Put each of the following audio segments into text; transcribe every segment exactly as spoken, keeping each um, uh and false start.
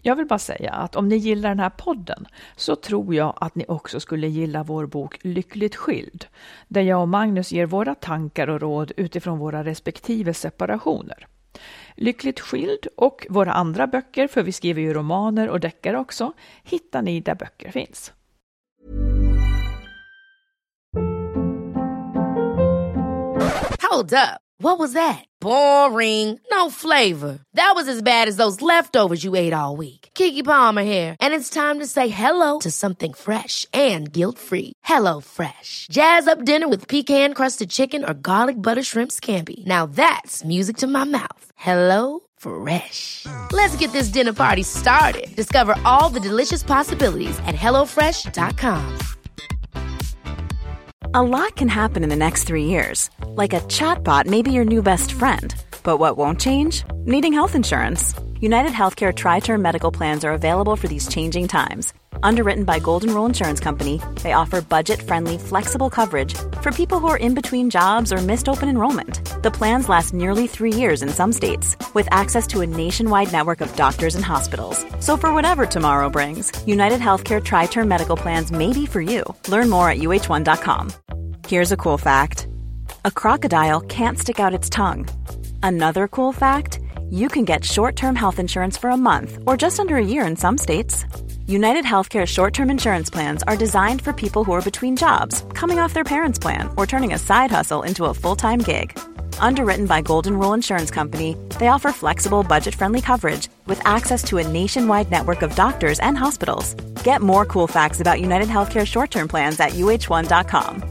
Jag vill bara säga att om ni gillar den här podden så tror jag att ni också skulle gilla vår bok Lyckligt skild, där jag och Magnus ger våra tankar och råd utifrån våra respektive separationer. Lyckligt skild och våra andra böcker, för vi skriver ju romaner och deckare också, hittar ni där böcker finns. Hold up. What was that? Boring. No flavor. That was as bad as those leftovers you ate all week. Keke Palmer here. And it's time to say hello to something fresh and guilt-free. Hello Fresh. Jazz up dinner with pecan-crusted chicken or garlic butter shrimp scampi. Now that's music to my mouth. Hello Fresh. Let's get this dinner party started. Discover all the delicious possibilities at hello fresh dot com. A lot can happen in the next three years. Like a chatbot may be your new best friend. But what won't change? Needing health insurance. United Healthcare Tri-Term Medical Plans are available for these changing times. Underwritten by Golden Rule Insurance Company, they offer budget-friendly, flexible coverage for people who are in between jobs or missed open enrollment. The plans last nearly three years in some states, with access to a nationwide network of doctors and hospitals. So for whatever tomorrow brings, United Healthcare Tri-Term Medical Plans may be for you. Learn more at U H one dot com. Here's a cool fact. A crocodile can't stick out its tongue. Another cool fact, you can get short-term health insurance for a month or just under a year in some states. United Healthcare short-term insurance plans are designed for people who are between jobs, coming off their parents' plan, or turning a side hustle into a full-time gig. Underwritten by Golden Rule Insurance Company, they offer flexible, budget-friendly coverage with access to a nationwide network of doctors and hospitals. Get more cool facts about United Healthcare short-term plans at U H one dot com.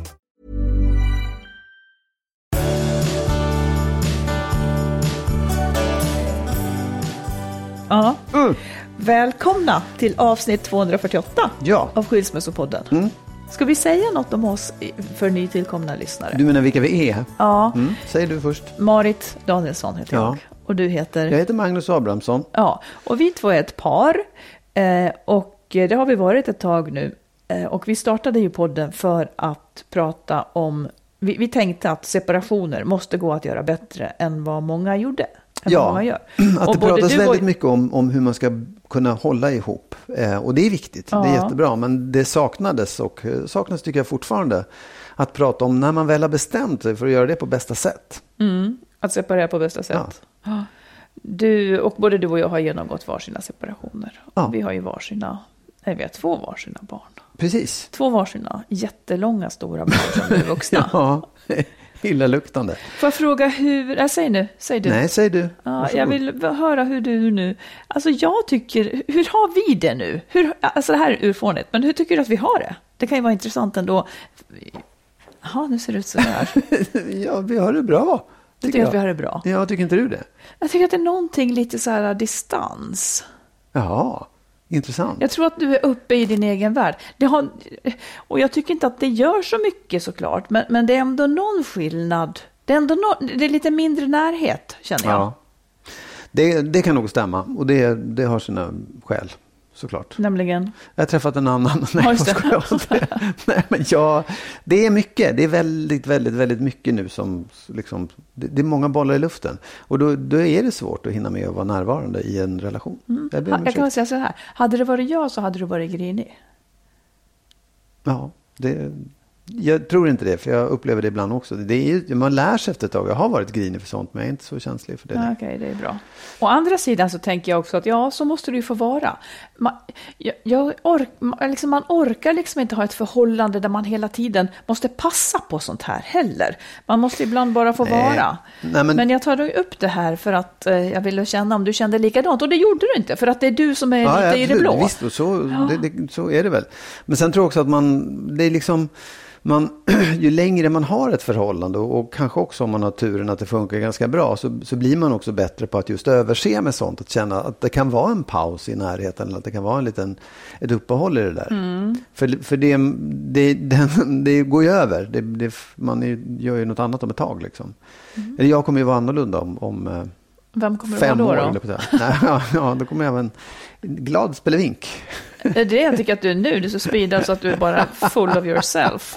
Ja. Mm. Välkomna till avsnitt tvåhundrafyrtioåtta ja. av Skilsmässopodden. Mm. Ska vi säga något om oss för nytillkomna lyssnare? Du menar vilka vi är? Ja. Mm. Säg du först. Marit Danielsson heter ja. jag. Och du heter? Jag heter Magnus Abrahamsson. Ja, och vi två är ett par. Eh, och det har vi varit ett tag nu. Eh, och vi startade ju podden för att prata om... Vi, vi tänkte att separationer måste gå att göra bättre än vad många gjorde. Ja, gör. att och det pratas väldigt och... mycket om, om hur man ska kunna hålla ihop. Eh, och det är viktigt, ja. Det är jättebra. Men det saknades och saknas tycker jag fortfarande att prata om när man väl har bestämt sig för att göra det på bästa sätt. Mm, att separera på bästa sätt. Ja. Du, och både du och jag har genomgått varsina separationer. Ja. Vi har ju varsina, nej, vi har två varsina barn. Precis. Två varsina jättelånga stora barn som är vuxna. Ja, illaluktande. Får jag fråga hur, äh, säg nu, säg du. Nej, säg du. Ja, jag vill höra hur du nu, alltså jag tycker, hur har vi det nu? Hur, alltså det här är urfånigt, men hur tycker du att vi har det? Det kan ju vara intressant ändå. Ja, nu ser det ut så här. Ja, vi har det bra. Du tycker jag. Att vi har det bra? Ja, tycker inte du det? Jag tycker att det är någonting lite så här distans. Jaha. Intressant. Jag tror att du är uppe i din egen värld. Det har, och jag tycker inte att det gör så mycket såklart. Men, men det är ändå någon skillnad. Det är, ändå no, det är lite mindre närhet, känner jag. Ja. Det, det kan nog stämma. Och det, det har sina skäl, såklart. Nämligen? Jag har träffat en annan. Nej, jag skojar. Nej, men ja, det är mycket. Det är väldigt, väldigt, väldigt mycket nu som liksom, det, det är många bollar i luften. Och då, då är det svårt att hinna med att vara närvarande i en relation. Mm. Jag, jag kan säga så här. Hade det varit jag så hade du varit grinig. Ja, det... Jag tror inte det, för jag upplever det ibland också. Det är ju, man lär sig efter ett tag. Jag har varit grinig för sånt, men jag är inte så känslig för det. Ja, okej, det är bra. Å andra sidan så tänker jag också att ja, så måste det ju få vara. Man, jag, jag ork, liksom, man orkar liksom inte ha ett förhållande där man hela tiden måste passa på sånt här heller. Man måste ibland bara få Nej. vara. Nej, men... men jag tar ju upp det här för att eh, jag ville känna om du kände likadant. Och det gjorde du inte, för att det är du som är ja, lite ja, i det blå. Visst, och så, ja. det, det, så är det väl. Men sen tror jag också att man, det är liksom... Man, ju längre man har ett förhållande och, och kanske också om man har turen att det funkar ganska bra så, så blir man också bättre på att just överse med sånt. Att känna att det kan vara en paus i närheten eller att det kan vara en liten, ett uppehåll i det där. Mm. För, för det, det, det, det går ju över. Det, det, man är, gör ju något annat om ett tag. Liksom. Mm. Eller jag kommer ju vara annorlunda om, om Vem kommer fem du vara år. då? då? Nej, ja, ja, då kommer jag vara en glad spelevink. Det är det jag tycker att du är nu. Du är så speedad så att du är bara full of yourself.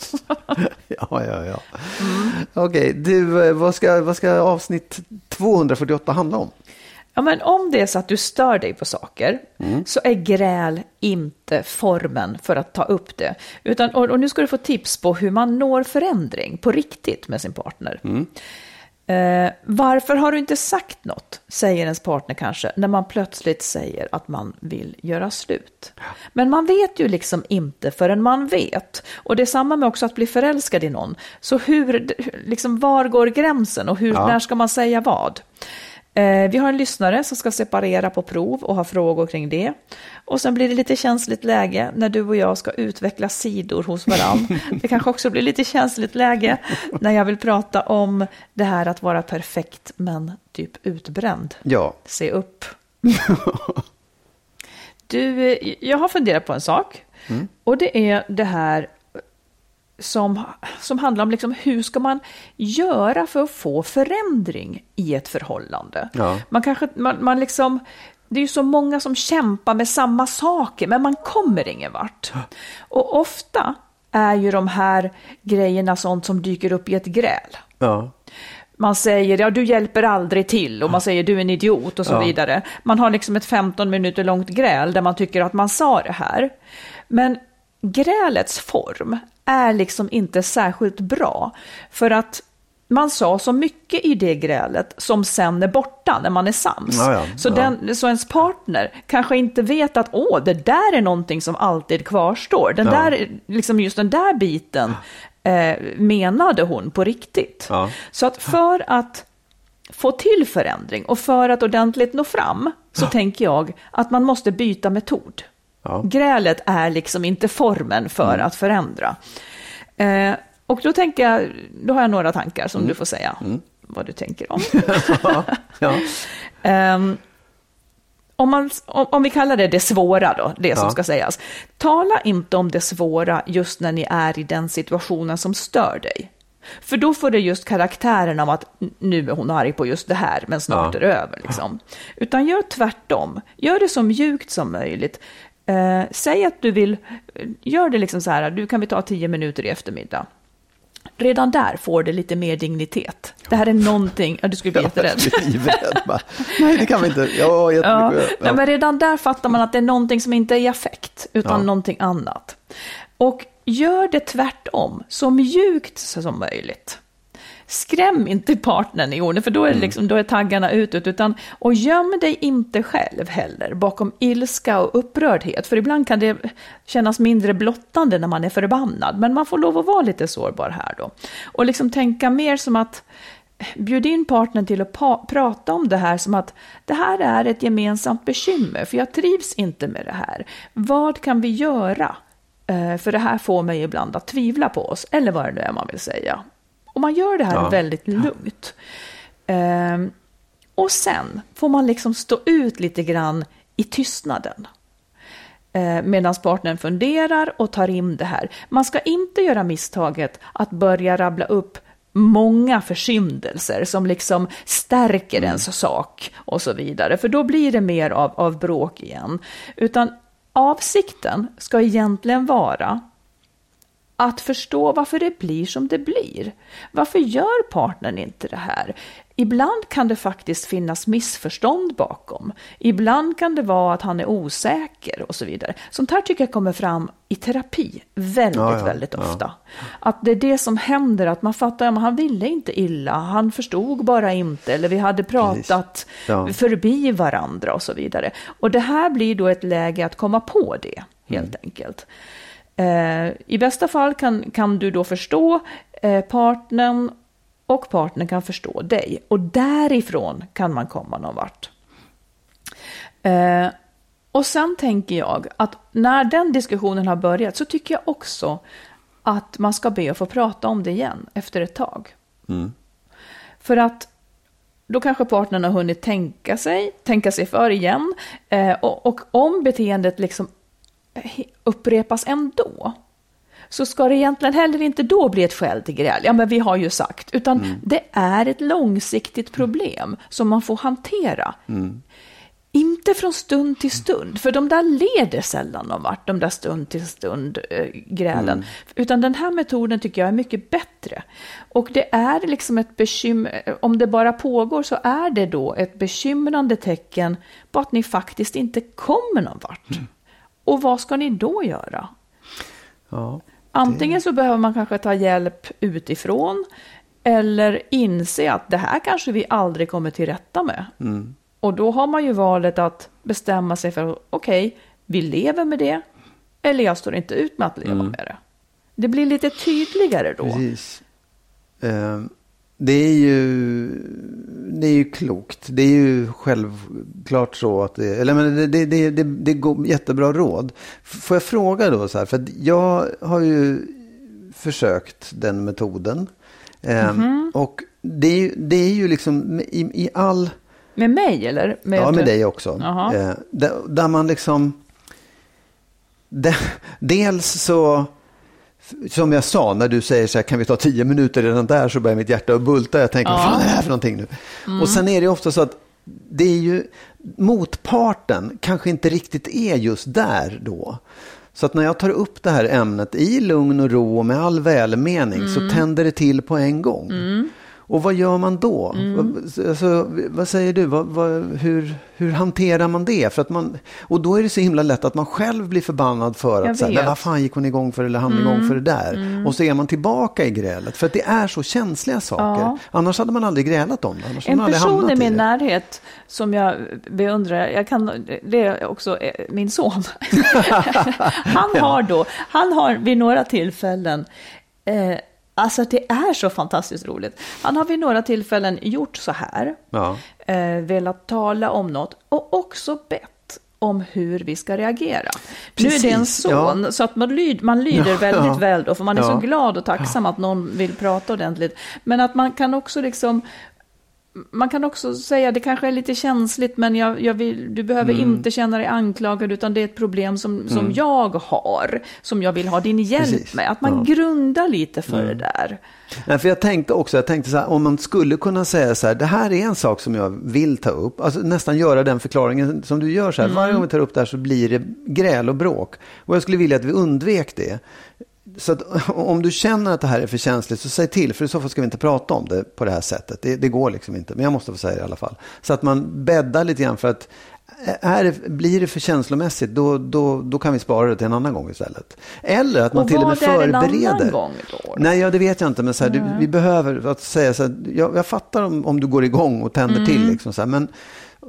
ja, ja, ja. Mm. Okej, okay, du, vad ska, vad ska avsnitt tvåhundrafyrtioåtta handla om? Ja, men om det är så att du stör dig på saker mm. så är gräl inte formen för att ta upp det. Utan, och, och nu ska du få tips på hur man når förändring på riktigt med sin partner. Mm. Eh, varför har du inte sagt något, säger ens partner kanske, när man plötsligt säger att man vill göra slut. Men man vet ju liksom inte förrän man vet. Och det är samma med också att bli förälskad i någon. Så hur, liksom, var går gränsen och hur, ja. när ska man säga vad? Eh, vi har en lyssnare som ska separera på prov och ha frågor kring det. Och sen blir det lite känsligt läge när du och jag ska utveckla sidor hos varann. Det kanske också blir lite känsligt läge när jag vill prata om det här att vara perfekt men typ utbränd. Ja. Se upp. Du, jag har funderat på en sak. Mm. Och det är det här som, som handlar om liksom, hur ska man göra för att få förändring i ett förhållande. Ja. Man kanske, man, man liksom, det är ju så många som kämpar med samma saker, men man kommer ingen vart. Och ofta är ju de här grejerna sånt som dyker upp i ett gräl. Ja. Man säger, ja du hjälper aldrig till, och man säger du är en idiot och så ja. vidare. Man har liksom ett femton minuter långt gräl där man tycker att man sa det här. Men grälets form är liksom inte särskilt bra, för att man sa så mycket i det grälet som sen är borta när man är sams. Ja, ja, så, ja. Den, så ens partner kanske inte vet att åh, det där är någonting som alltid kvarstår. Den ja. där, liksom just den där biten eh, menade hon på riktigt. Ja. Så att för att få till förändring och för att ordentligt nå fram så ja. tänker jag att man måste byta metod. Ja. Grälet är liksom inte formen för mm. att förändra. Eh, och då tänker jag, då har jag några tankar som mm. du får säga mm. vad du tänker om. ja. Ja. um, om, man, om, om vi kallar det det svåra då, det ja. som ska sägas. Tala inte om det svåra just när ni är i den situationen som stör dig. För då får det just karaktären av att nu är hon arg på just det här, men snart ja. är det över. Liksom. Utan gör tvärtom. Gör det så mjukt som möjligt. Eh, säg att du vill, gör det liksom så här, du kan vi ta tio minuter i eftermiddag. Redan där får det lite mer dignitet. Det här är någonting, ja, du skulle bli jätterädd. Nej, det kan vi inte. Ja, ja, ja. Men redan där fattar man att det är någonting som inte är i affekt, utan ja. någonting annat. Och gör det tvärtom, så mjukt som möjligt. Skräm inte partnern i orden, för då är, det liksom, då är taggarna utåt. Utan, och göm dig inte själv heller bakom ilska och upprördhet. För ibland kan det kännas mindre blottande när man är förbannad. Men man får lov att vara lite sårbar här då. Och liksom tänka mer som att bjud in partnern till att pa- prata om det här som att det här är ett gemensamt bekymmer. För jag trivs inte med det här. Vad kan vi göra? Uh, för det här får mig ibland att tvivla på oss. Eller vad det nu är man vill säga. Och man gör det här ja. väldigt lugnt. Um, och sen får man liksom stå ut lite grann i tystnaden. Uh, medan partnern funderar och tar in det här. Man ska inte göra misstaget att börja rabbla upp många försyndelser som liksom stärker mm. ens sak och så vidare. För då blir det mer av, av bråk igen. Utan avsikten ska egentligen vara att förstå varför det blir som det blir. Varför gör partnern inte det här? Ibland kan det faktiskt finnas missförstånd bakom. Ibland kan det vara att han är osäker och så vidare. Sånt här tycker jag kommer fram i terapi väldigt, ja, ja, väldigt ofta. Ja. Att det är det som händer, att man fattar att han ville inte illa, han förstod bara inte, eller vi hade pratat ja. förbi varandra och så vidare. Och det här blir då ett läge att komma på det, helt mm. enkelt. Eh, I bästa fall kan, kan du då förstå eh, partnern, och partnern kan förstå dig. Och därifrån kan man komma någon vart. Eh, och sen tänker jag att när den diskussionen har börjat så tycker jag också att man ska be att få prata om det igen efter ett tag. Mm. För att då kanske partnern har hunnit tänka sig, tänka sig för igen. Eh, och, och om beteendet liksom upprepas ändå, så ska det egentligen heller inte då bli ett skäl till gräl. Ja, men vi har ju sagt. Utan mm. det är ett långsiktigt problem som man får hantera. Mm. Inte från stund till stund, för de där leder sällan någon vart, de där stund till stund äh, grälen. Mm. Utan den här metoden tycker jag är mycket bättre. Och det är liksom ett bekymmer, om det bara pågår så är det då ett bekymrande tecken på att ni faktiskt inte kommer någon vart. Mm. Och vad ska ni då göra? Ja, det... Antingen så behöver man kanske ta hjälp utifrån eller inse att det här kanske vi aldrig kommer till rätta med. Mm. Och då har man ju valet att bestämma sig för, okej, okay, vi lever med det, eller jag står inte ut med att leva mm. med det. Det blir lite tydligare då. Precis. Uh, det är ju det är ju klokt. Det är ju självklart så att det, eller men det, det, det, det, det går jättebra råd. Får jag fråga då så här, för att jag har ju försökt den metoden. Uh, mm-hmm. Och det är, det är ju liksom i, i all... Med mig eller? Med ja, med dig också. Eh, där, där man liksom... De, dels så... Som jag sa, när du säger så här, kan vi ta tio minuter redan där, så börjar mitt hjärta att bulta. Jag tänker, ja. Vad fan är det här för någonting nu? Mm. Och sen är det ofta så att det är ju... Motparten kanske inte riktigt är just där då. Så att när jag tar upp det här ämnet i lugn och ro och med all välmening mm. så tänder det till på en gång. Mm. Och vad gör man då? Mm. Alltså, vad säger du? Vad, vad, hur, hur hanterar man det? För att man, och då är det så himla lätt att man själv blir förbannad för att säga, men vad fan gick hon igång för eller han mm. igång för det där? Mm. Och så är man tillbaka i grälet. För att det är så känsliga saker. Ja. Annars hade man aldrig grälat om det. Annars en man person i min i närhet som jag beundrar, jag kan, det är också min son. han har då, han har vid några tillfällen eh, alltså det är så fantastiskt roligt. Han har vid några tillfällen gjort så här. Ja. Eh, velat tala om något. Och också bett om hur vi ska reagera. Precis. Nu är det en son. Ja. Så att man, lyd, man lyder ja. väldigt ja. väl då. För man är ja. så glad och tacksam att någon vill prata ordentligt. Men att man kan också liksom... Man kan också säga, det kanske är lite känsligt, men jag, jag vill, du behöver mm. inte känna dig anklagad, utan det är ett problem som, mm. som jag har, som jag vill ha din hjälp Precis. med. Att man ja. grundar lite för mm. det där. Nej, för jag tänkte också, jag tänkte så här, om man skulle kunna säga så här, det här är en sak som jag vill ta upp, alltså nästan göra den förklaringen som du gör så här, mm. varje gång vi tar upp det här så blir det gräl och bråk. Och jag skulle vilja att vi undvek det. Så att om du känner att det här är för känsligt, så säg till, för i så fall ska vi inte prata om det på det här sättet. Det, det går liksom inte, men jag måste få säga det i alla fall. Så att man bäddar lite grann, för att är det, blir det för känslomässigt, då, då, då kan vi spara det till en annan gång istället. Eller att man och till och med förbereder. En annan gång då? Nej, ja, det vet jag inte, men så här, du, vi behöver att säga så här, jag, jag fattar om, om du går igång och tänder mm. till liksom så här, men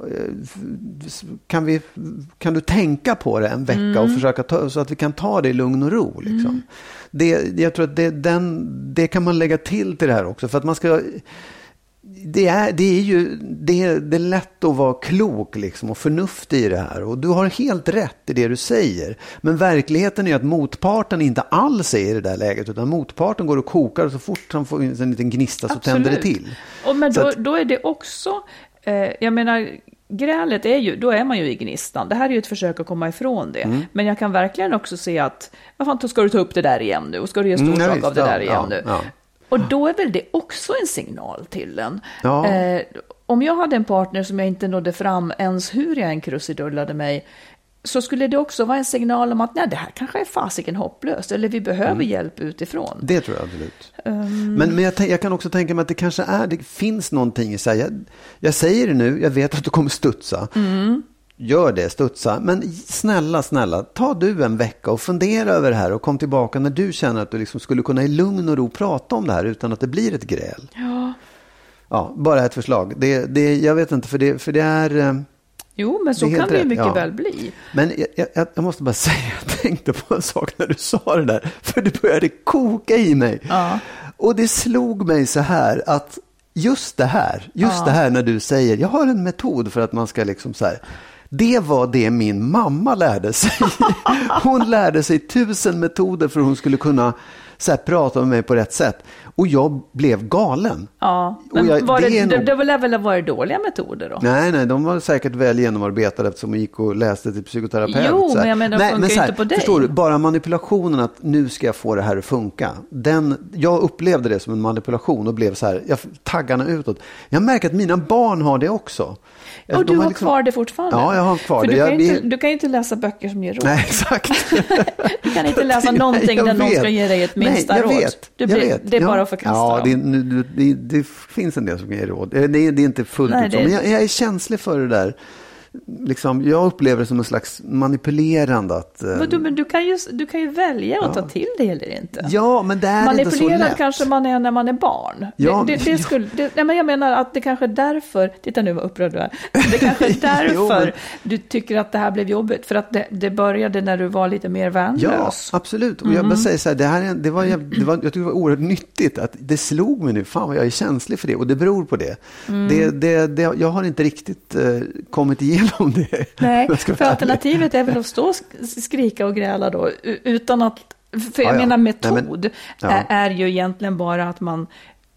kan, vi, kan du tänka på det en vecka mm. och försöka ta, så att vi kan ta det i lugn och ro liksom. Mm. Det, jag tror att det, den, det kan man lägga till till det här också, för att man ska det är, det är ju det, det är lätt att vara klok liksom och förnuftig i det här, och du har helt rätt i det du säger, men verkligheten är att motparten inte alls är i det där läget, utan motparten går och kokar, och så fort han får en liten gnista så Absolut. tänder det till. Och men då, att, då är det också eh, jag menar, grälet är ju, då är man ju i gnistan. Det här är ju ett försök att komma ifrån det. Mm. Men jag kan verkligen också se att, vad fan, ska du ta upp det där igen nu? Och ska du göra stor mm, sak visst, av det ja, där igen ja, nu? Ja. Och då är väl det också en signal till en. Ja. Eh, om jag hade en partner som jag inte nådde fram ens hur jag än krusidullade mig, så skulle det också vara en signal om att nej, det här kanske är fasiken hopplöst, eller vi behöver mm. hjälp utifrån. Det tror jag absolut. Um... Men, men jag, jag kan också tänka mig att det kanske är, det finns någonting i sig. Jag, jag säger det nu, jag vet att du kommer studsa. Mm. Gör det, studsa. Men snälla, snälla, ta du en vecka och fundera över det här och kom tillbaka när du känner att du liksom skulle kunna i lugn och ro prata om det här utan att det blir ett gräl. Ja. Ja, bara ett förslag. Det, det, jag vet inte, för det, för det är... Jo, men så det kan det ju mycket ja. väl bli. Men jag, jag, jag måste bara säga, jag tänkte på en sak när du sa det där. För det började koka i mig. Ja. Och det slog mig så här att just det här, just ja. det här när du säger, jag har en metod för att man ska liksom så här. Det var det min mamma lärde sig. Hon lärde sig tusen metoder för att hon skulle kunna så här, prata med mig på rätt sätt. Och jag blev galen. Ja, men jag, var det, det, det, nog... det var väl varit dåliga metoder då? Nej, nej, de var säkert väl genomarbetade eftersom jag gick och läste till psykoterapeut. Jo, men jag menar, det funkar ju inte på dig. Förstår du, bara manipulationen att nu ska jag få det här att funka. Den, jag upplevde det som en manipulation och blev så här, jag taggarna utåt. Jag märker att mina barn har det också. Och du har, har liksom... kvar det fortfarande? Ja, jag har kvar För det. Du kan, jag, inte, du kan ju inte läsa böcker som ger råd. Nej, exakt. Du kan inte läsa någonting där någon ska ge dig ett minsta Nej, jag råd. Vet. Du blir, jag vet. Det är ja. bara att förkasta ja, dem. det, det, det, det finns en del som kan ge råd. Det, det är inte fullt Nej, ut så. det... Men jag, jag är känslig för det där. Liksom, jag upplever det som en slags manipulerande. Att, eh... men du, men du, kan ju, du kan ju välja att ja. ta till det eller inte. Ja, men det är inte så lätt. Manipulerad kanske man är när man är barn. Ja, det, det, det skulle, det, nej, men jag menar att det kanske är därför, titta nu vad upprörd du är. Det kanske är därför jo, men... du tycker att det här blev jobbigt. För att det, det började när du var lite mer värnlös. Ja, absolut. Och jag mm. bara säger så här, det här, det var, det var, jag tycker det var oerhört nyttigt att det slog mig nu. Fan vad jag är känslig för det. Och det beror på det. Mm. det, det, det jag har inte riktigt eh, kommit igenom det. Nej, för alternativet är väl att stå och skrika och gräla då utan att, för jag ja, ja. menar metod Nej, men, ja. är, är ju egentligen bara att man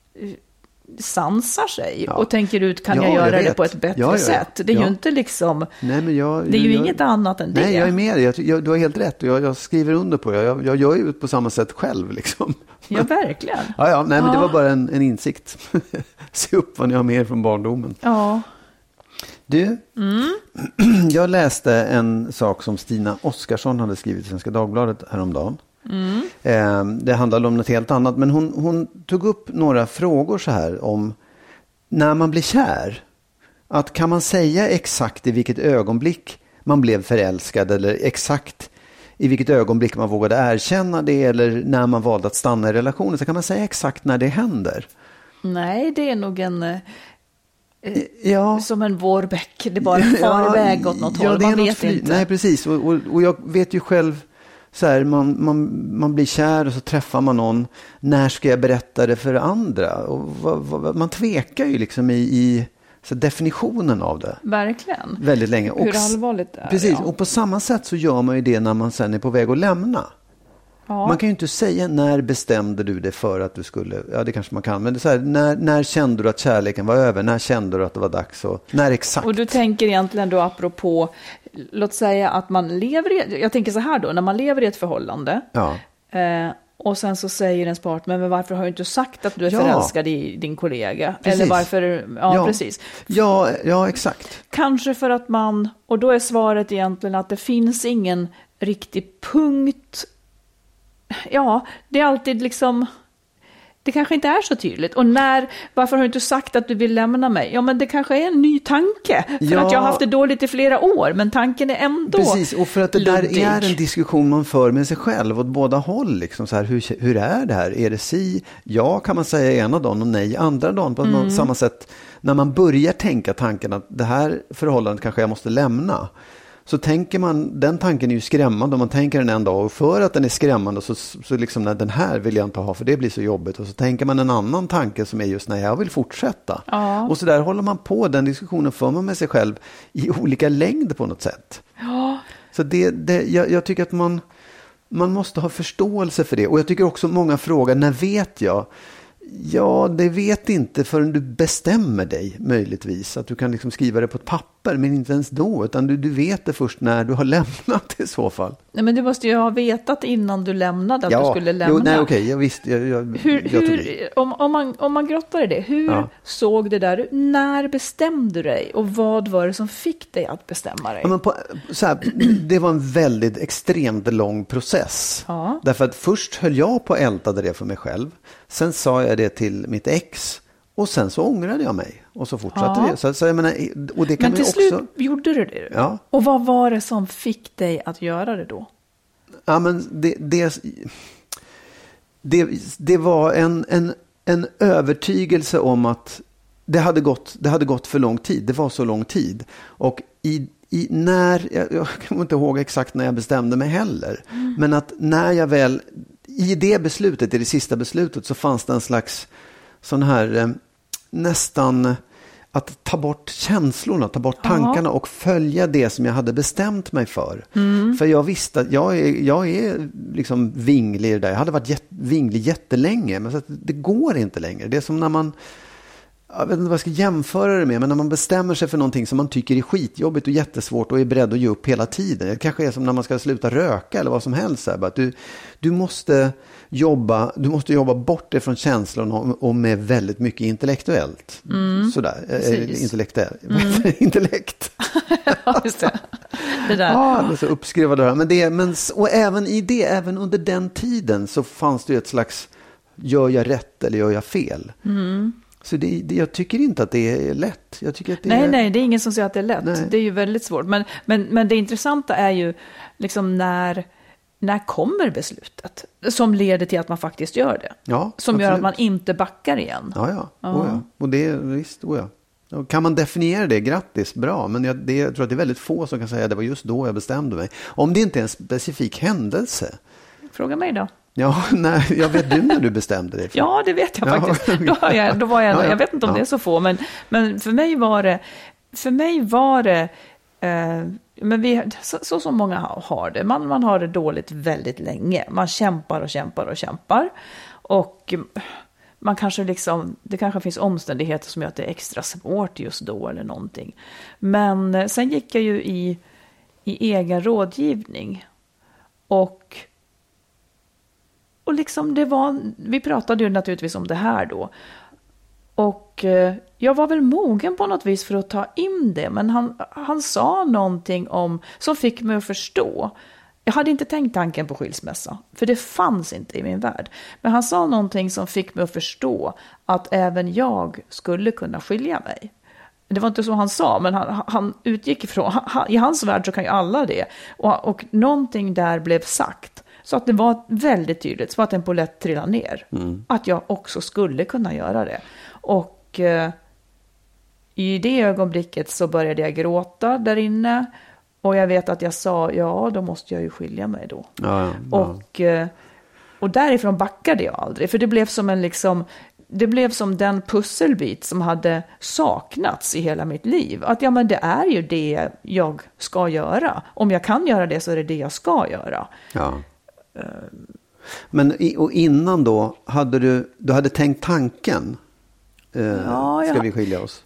sansar sig ja. och tänker ut, kan ja, jag göra jag det på ett bättre ja, ja, sätt? Det är ja. ju inte liksom, Nej, men jag, det är ju jag, inget annat än det. Nej, jag är med jag, jag, du har helt rätt och jag, jag skriver under på det. Jag, jag gör ju på samma sätt själv liksom. Ja, verkligen. ja, ja, nej, men ja. det var bara en, en insikt. Se upp vad ni har med från barndomen. Ja. Du, mm. jag läste en sak som Stina Oskarsson hade skrivit i Svenska Dagbladet häromdagen. Mm. Eh, det handlade om något helt annat, men hon, hon tog upp några frågor så här om när man blir kär. Att kan man säga exakt i vilket ögonblick man blev förälskad eller exakt i vilket ögonblick man vågade erkänna det eller när man valde att stanna i relationen, så kan man säga exakt när det händer? Nej, det är nog en... Ja. Som en vårbäck, det bara far ja, iväg åt något ja, håll, man vet fly- inte. Nej, precis. Och, och, och jag vet ju själv så här, man, man, man blir kär och så träffar man någon. När ska jag berätta det för andra? Och vad, vad, man tvekar ju liksom i, i så definitionen av det. Verkligen. Väldigt länge. Och, hur allvarligt det är. Precis, ja. och på samma sätt så gör man ju det när man sen är på väg att lämna. Ja. Man kan ju inte säga när bestämde du det för att du skulle, ja det kanske man kan, men det är så här, när, när kände du att kärleken var över, när kände du att det var dags och när exakt? Och du tänker egentligen då apropå, låt säga att man lever i, jag tänker så här då, när man lever i ett förhållande ja. eh, och sen så säger ens partner, men varför har du inte sagt att du är ja. förälskad i din kollega? Precis. Eller varför, ja, ja precis. Ja, ja, exakt. Kanske för att man, och då är svaret egentligen att det finns ingen riktig punkt. Ja, det är alltid liksom, det kanske inte är så tydligt. Och när, varför har du inte sagt att du vill lämna mig? Ja, men det kanske är en ny tanke. För ja. att jag har haft det dåligt i flera år, men tanken är ändå Precis, och för att det luddig. Där är en diskussion man för med sig själv åt båda håll. Liksom så här, hur, hur är det här? Är det si? Ja, kan man säga ena dagen och nej andra dagen. På mm. samma sätt, när man börjar tänka tanken att det här förhållandet kanske jag måste lämna. Så tänker man, den tanken är ju skrämmande om man tänker den en dag och för att den är skrämmande så, så liksom när den här vill jag inte ha för det blir så jobbigt och så tänker man en annan tanke som är just när jag vill fortsätta. Ja. Och så där håller man på, den diskussionen för man med sig själv i olika längd på något sätt. Ja. Så det, det, jag, jag tycker att man, man måste ha förståelse för det och jag tycker också många frågar, när vet jag? Ja, det vet inte förrän du bestämmer dig möjligtvis. Att du kan liksom skriva det på ett papper, men inte ens då. Utan du, du vet det först när du har lämnat i så fall. Nej, men du måste ju ha vetat innan du lämnade att ja, du skulle lämna. Jo, nej, okej, jag visste. Jag, jag, hur, jag hur, om, om, man, om man grottar i det, hur ja. såg det där ut? När bestämde du dig? Och vad var det som fick dig att bestämma dig? Ja, men på, så här, det var en väldigt extremt lång process. Ja. Därför att först höll jag på att älta det för mig själv. Sen sa jag det till mitt ex. Och sen så ångrade jag mig. Och så fortsatte ja. det. Så, så jag menar, och det kan men till också... slut gjorde du det. Ja. Och vad var det som fick dig att göra det då? Ja, men det, det, det, det var en, en, en övertygelse om att det hade, gått, det hade gått för lång tid. Det var så lång tid. Och i, i när, jag, jag kan inte ihåg exakt när jag bestämde mig heller. Mm. Men att när jag väl, i det beslutet, i det sista beslutet så fanns det en slags sån här eh, nästan att ta bort känslorna, ta bort tankarna och följa det som jag hade bestämt mig för. Mm. För jag visste att jag är, jag är liksom vinglig där. Jag hade varit jät, vinglig jättelänge, men så att det går inte längre. Det är som när man, jag vet inte vad jag ska jämföra det med, men när man bestämmer sig för någonting som man tycker är skitjobbigt och jättesvårt och är beredd att ge upp hela tiden. Det kanske är som när man ska sluta röka eller vad som helst. Här. Att du, du, måste jobba, du måste jobba bort ifrån känslorna och, och med väldigt mycket intellektuellt. Mm. Sådär. Äh, intellektuellt. Mm. Intellekt. Ja, just det. Det där. Ja, det är så uppskrivade här. Men det, men, och även i det, även under den tiden så fanns det ju ett slags gör jag rätt eller gör jag fel? Mm. Så det, det, jag tycker inte att det är lätt. Jag tycker att det nej, är... nej, det är ingen som säger att det är lätt. Nej. Det är ju väldigt svårt. Men, men, men det intressanta är ju liksom när, när kommer beslutet som leder till att man faktiskt gör det. Ja, som absolut. gör att man inte backar igen. Ja, ja. Ja. Oh, ja. Och det är visst, oh, ja. Kan man definiera det, grattis, bra. Men jag, det, jag tror att det är väldigt få som kan säga att det var just då jag bestämde mig. Om det inte är en specifik händelse. Fråga mig då. Ja, nej, jag vet du när du bestämde dig. För. Ja, det vet jag faktiskt. Ja. Då, har jag, då var jag, ja, ja. jag vet inte om ja. det är så få, men, men för mig var det, för mig var det, eh, men vi, så, så som många har det. Man, man har det dåligt väldigt länge. Man kämpar och kämpar och kämpar. Och man kanske liksom, det kanske finns omständigheter som gör att det är extra svårt just då eller någonting. Men sen gick jag ju i, i egen rådgivning. Och Och liksom det var, vi pratade ju naturligtvis om det här då. Och eh, jag var väl mogen på något vis för att ta in det. Men han, han sa någonting om, som fick mig att förstå. Jag hade inte tänkt tanken på skilsmässa. För det fanns inte i min värld. Men han sa någonting som fick mig att förstå att även jag skulle kunna skilja mig. Det var inte så han sa, men han, han utgick ifrån, han, i hans värld så kan ju alla det. Och, och någonting där blev sagt. Så att det var väldigt tydligt, så att en polett trillade ner. Mm. Att jag också skulle kunna göra det. Och eh, i det ögonblicket så började jag gråta där inne. Och jag vet att jag sa, ja då måste jag ju skilja mig då. Ja, ja. Och, eh, och därifrån backade jag aldrig. För det blev som en liksom... Det blev som den pusselbit som hade saknats i hela mitt liv. Att ja, men det är ju det jag ska göra. Om jag kan göra det så är det det jag ska göra. Ja. Men och innan då, hade du, du hade tänkt tanken, eh, ja, ska jag, vi skilja oss?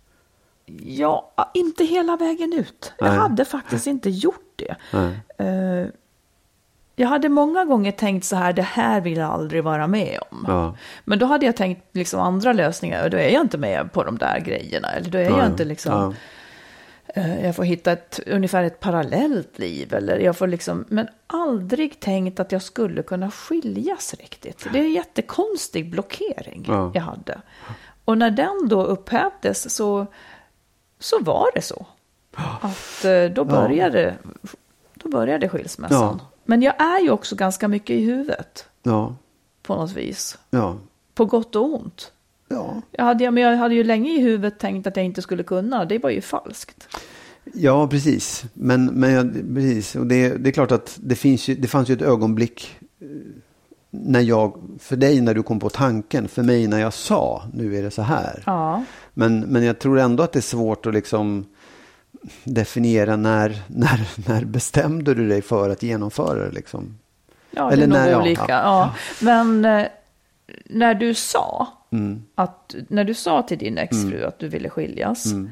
Ja, inte hela vägen ut. Jag Nej. hade faktiskt inte gjort det. Eh, jag hade många gånger tänkt så här, det här vill jag aldrig vara med om. Ja. Men då hade jag tänkt liksom andra lösningar, och då är jag inte med på de där grejerna. Eller då är ja. jag inte liksom... Ja. Jag får hitta ett, ungefär ett parallellt liv. Eller jag får liksom, men aldrig tänkt att jag skulle kunna skiljas riktigt. Det är en jättekonstig blockering ja. jag hade. Och när den då upphävdes så, så var det så. Att då började, ja. då började skilsmässan. Ja. Men jag är ju också ganska mycket i huvudet. Ja. På något vis. Ja. På gott och ont. Ja. Jag hade, men jag hade ju länge i huvudet tänkt att jag inte skulle kunna. Det var ju falskt. Ja, precis. Men, men jag, precis. Och det, det är klart att det, finns ju, det fanns ju ett ögonblick när jag, för dig när du kom på tanken, för mig när jag sa, nu är det så här. Ja. Men, men jag tror ändå att det är svårt att liksom definiera när, när, när bestämde du dig för att genomföra det liksom? Ja, det är nog när, olika. Ja, ja. Ja. Men eh, när du sa mm. att när du sa till din exfru mm. att du ville skiljas, mm.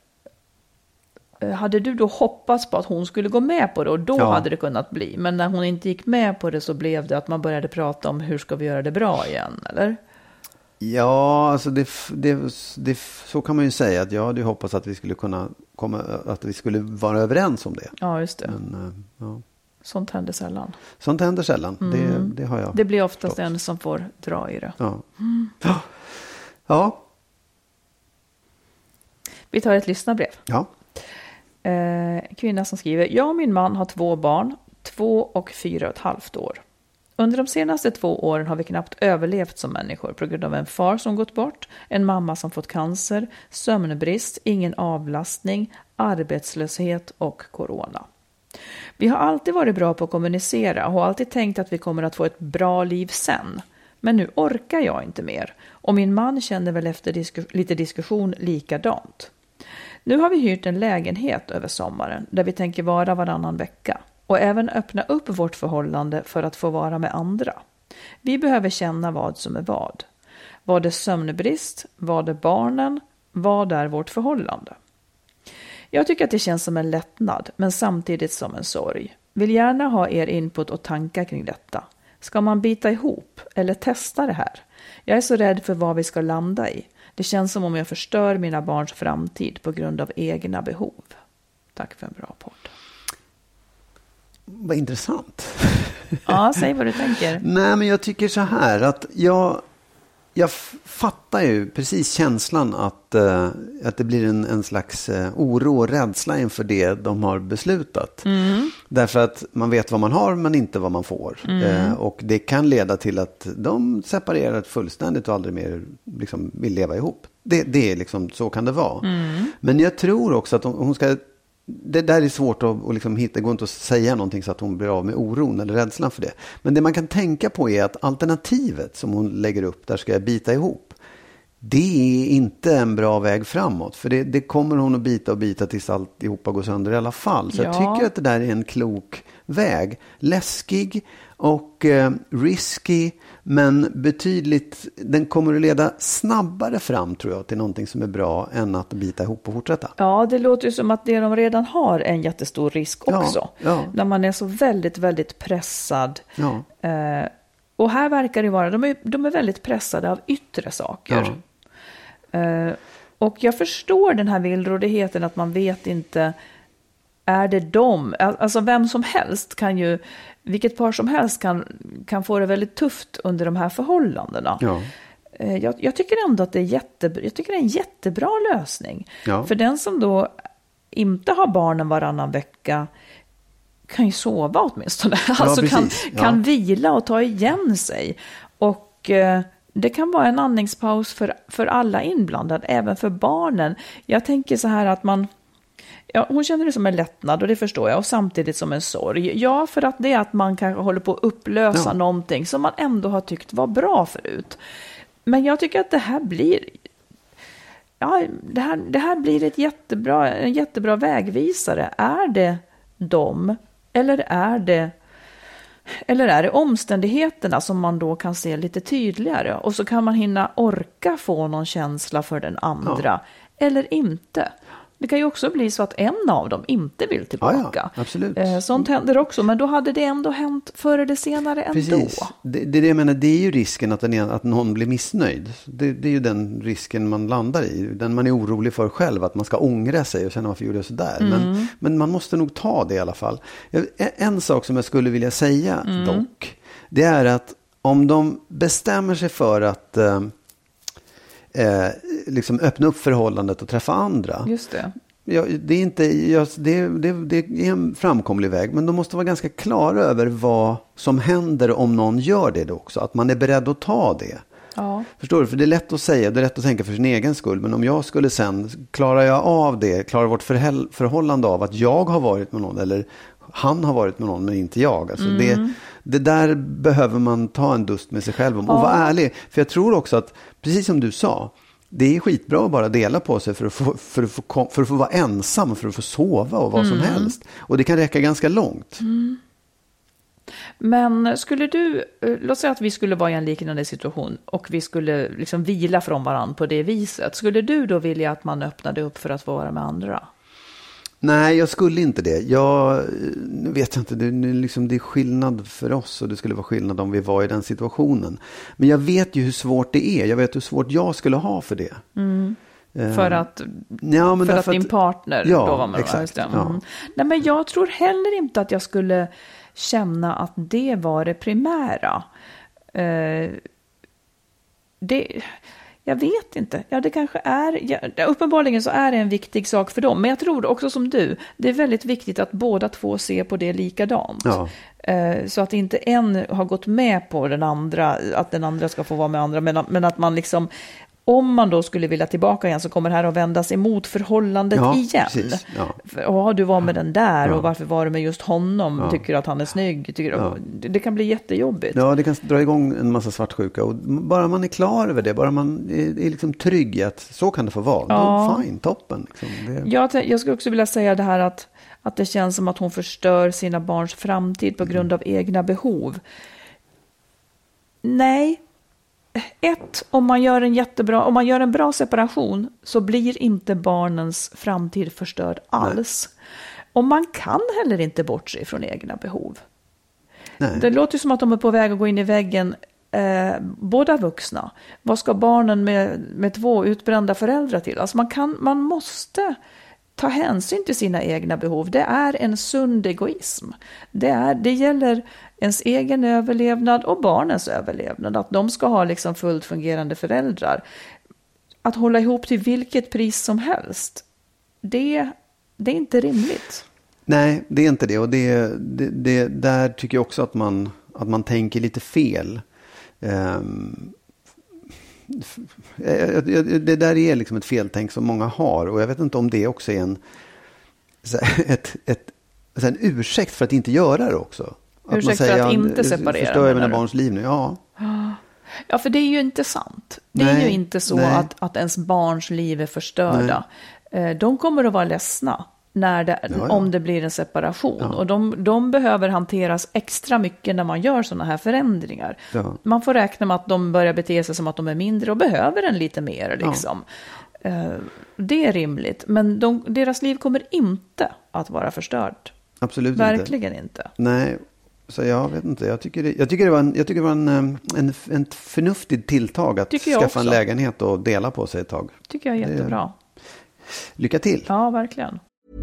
hade du då hoppats på att hon skulle gå med på det, och då ja. hade det kunnat bli. Men när hon inte gick med på det så blev det att man började prata om hur ska vi göra det bra igen, eller? Ja, alltså det, det, det, så kan man ju säga att jag hade hoppats att vi skulle kunna komma, att vi skulle vara överens om det. Ja, just det. Men, ja. Sånt händer sällan. Sånt händer sällan, mm. det, det har jag. Det blir oftast en som får dra i det. Ja. Mm. Ja. Ja. Vi tar ett lyssnarbrev. Ja. Eh, kvinna som skriver: jag och min man har två barn, två och fyra och ett halvt år. Under de senaste två åren har vi knappt överlevt som människor på grund av en far som gått bort, en mamma som fått cancer, sömnbrist, ingen avlastning, arbetslöshet och corona. Vi har alltid varit bra på att kommunicera och har alltid tänkt att vi kommer att få ett bra liv sen. Men nu orkar jag inte mer. Och min man känner väl efter disku- lite diskussion likadant. Nu har vi hyrt en lägenhet över sommaren där vi tänker vara varannan vecka. Och även öppna upp vårt förhållande för att få vara med andra. Vi behöver känna vad som är vad. Vad är sömnbrist? Vad är barnen? Vad är vårt förhållande? Jag tycker att det känns som en lättnad, men samtidigt som en sorg. Vill gärna ha er input och tankar kring detta. Ska man bita ihop eller testa det här? Jag är så rädd för vad vi ska landa i. Det känns som om jag förstör mina barns framtid på grund av egna behov. Tack för en bra podd. Vad intressant. Ja, säg vad du tänker. Nej, men jag tycker så här att jag, jag fattar ju precis känslan att, uh, att det blir en, en slags uh, oro och rädsla inför det de har beslutat. Mm. Därför att man vet vad man har men inte vad man får. Mm. Uh, och det kan leda till att de separerar fullständigt och aldrig mer liksom, vill leva ihop. Det, det är liksom, så kan det vara. Mm. Men jag tror också att hon, hon ska... Det där är svårt att, att liksom hitta, det går inte att säga någonting så att hon blir av med oron eller rädslan för det. Men det man kan tänka på är att alternativet som hon lägger upp, där ska jag bita ihop, det är inte en bra väg framåt. För det, det kommer hon att bita och bita tills alltihopa går sönder i alla fall. Så ja. Jag tycker att det där är en klok väg. Läskig och eh, risky, men betydligt, den kommer att leda snabbare fram tror jag till någonting som är bra än att bita ihop och fortsätta. Ja, det låter ju som att det de redan har en jättestor risk också. Ja, ja. När man är så väldigt, väldigt pressad. Ja. Eh, och här verkar det vara, de är, de är väldigt pressade av yttre saker. Ja. Eh, och jag förstår den här villrådigheten att man vet inte, är det de? Alltså vem som helst kan ju, vilket par som helst kan, kan få det väldigt tufft under de här förhållandena. Ja. Jag, jag tycker ändå att det är, jätte, jag tycker det är en jättebra lösning. Ja. För den som då inte har barnen varannan vecka kan ju sova åtminstone. Ja, alltså kan, ja. kan vila och ta igen sig. Och eh, det kan vara en andningspaus för, för alla inblandade, även för barnen. Jag tänker så här att man... Ja, hon känner det som en lättnad och det förstår jag, och samtidigt som en sorg. Ja, för att det är att man kanske håller på att upplösa ja. någonting som man ändå har tyckt var bra förut. Men jag tycker att det här blir ja, det här, det här blir ett jättebra, en jättebra vägvisare. Är det dem eller är det eller är det omständigheterna som man då kan se lite tydligare, och så kan man hinna orka få någon känsla för den andra ja. eller inte. Det kan ju också bli så att en av dem inte vill tillbaka. Ja, ja, absolut. Sånt händer också, men då hade det ändå hänt förr eller senare ändå. Precis. Det, det, det, jag menar, det är ju risken att, den, att någon blir missnöjd. Det, det är ju den risken man landar i. Den man är orolig för själv, att man ska ångra sig och känna varför gjorde jag så där. Mm. Men, men man måste nog ta det i alla fall. En sak som jag skulle vilja säga mm. dock, det är att om de bestämmer sig för att... Eh, liksom öppna upp förhållandet och träffa andra. Just det. Ja, det är inte, ja, det, det, det är en framkomlig väg, men de måste vara ganska klara över vad som händer om någon gör det också. Att man är beredd att ta det. Ja. Förstår du? För det är lätt att säga, det är lätt att tänka för sin egen skull, men om jag skulle sen, klarar jag av det, klarar vårt förhäll, förhållande av att jag har varit med någon eller han har varit med någon men inte jag. Alltså mm. det, det där behöver man ta en dust med sig själv om och ja. vara ärlig. För jag tror också att, precis som du sa, det är skitbra att bara dela på sig för att få, för att få, för att få vara ensam, för att få sova och vad mm. som helst. Och det kan räcka ganska långt. Mm. Men skulle du, låt säga att vi skulle vara i en liknande situation och vi skulle liksom vila från varandra på det viset. Skulle du då vilja att man öppnade upp för att få vara med andra? Nej, jag skulle inte det. Jag nu vet jag inte, det, liksom, det är skillnad för oss och det skulle vara skillnad om vi var i den situationen. Men jag vet ju hur svårt det är. Jag vet hur svårt jag skulle ha för det. Mm. För att, ja, men för att din att, partner ja, då var med. Exakt, mm. ja. Nej, men jag tror heller inte att jag skulle känna att det var det primära. Uh, det... Jag vet inte. Ja, det kanske är... Ja, uppenbarligen så är det en viktig sak för dem. Men jag tror också som du, det är väldigt viktigt att båda två ser på det likadant. Ja. Eh, så att inte en har gått med på den andra, att den andra ska få vara med andra, men, men att man liksom om man då skulle vilja tillbaka igen så kommer det här att vändas emot förhållandet ja, igen. Precis, ja. Ja, du var med den där ja. och varför var du med just honom? Ja. Tycker du att han är snygg? Tycker du, ja. det, det kan bli jättejobbigt. Ja, det kan dra igång en massa svartsjuka. Och bara man är klar över det, bara man är, är liksom trygg i att så kan det få vara. Ja. Då, fine, toppen. Liksom. Det... Jag, jag skulle också vilja säga det här att, att det känns som att hon förstör sina barns framtid på grund av mm. egna behov. Nej. Ett, om man gör en jättebra, om man gör en bra separation så blir inte barnens framtid förstörd alls. Nej. Och man kan heller inte bortse från egna behov. Nej. Det låter som att de är på väg att gå in i väggen, eh, båda vuxna. Vad ska barnen med, med två utbrända föräldrar till? Alltså man, kan, man måste ta hänsyn till sina egna behov. Det är en sund egoism. Det, är, det gäller ens egen överlevnad och barnens överlevnad. Att de ska ha liksom fullt fungerande föräldrar. Att hålla ihop till vilket pris som helst. Det, det är inte rimligt. Nej, det är inte det. Och det, det, det, där tycker jag också att man, att man tänker lite fel. Um, det där är liksom ett feltänk som många har. Och jag vet inte om det också är en, ett, ett, en ursäkt för att inte göra det också. Att ursäkt man säger, för att inte separera. Förstör jag mina barns liv nu? Ja. Ja, för det är ju inte sant. Det nej, är ju inte så att, att ens barns liv är förstörda. Nej. De kommer att vara ledsna när det, ja, ja. om det blir en separation. Ja. Och de, de behöver hanteras extra mycket när man gör sådana här förändringar. Ja. Man får räkna med att de börjar bete sig som att de är mindre och behöver en lite mer. Liksom. Ja. Det är rimligt. Men de, deras liv kommer inte att vara förstört. Absolut Verkligen inte. inte. Nej, så jag vet inte. Jag tycker det, jag tycker det var, en, jag tycker det var en, en, en förnuftig tilltag att skaffa också. En lägenhet och dela på sig ett tag. Tycker jag är jättebra. Lycka till. Ja, verkligen.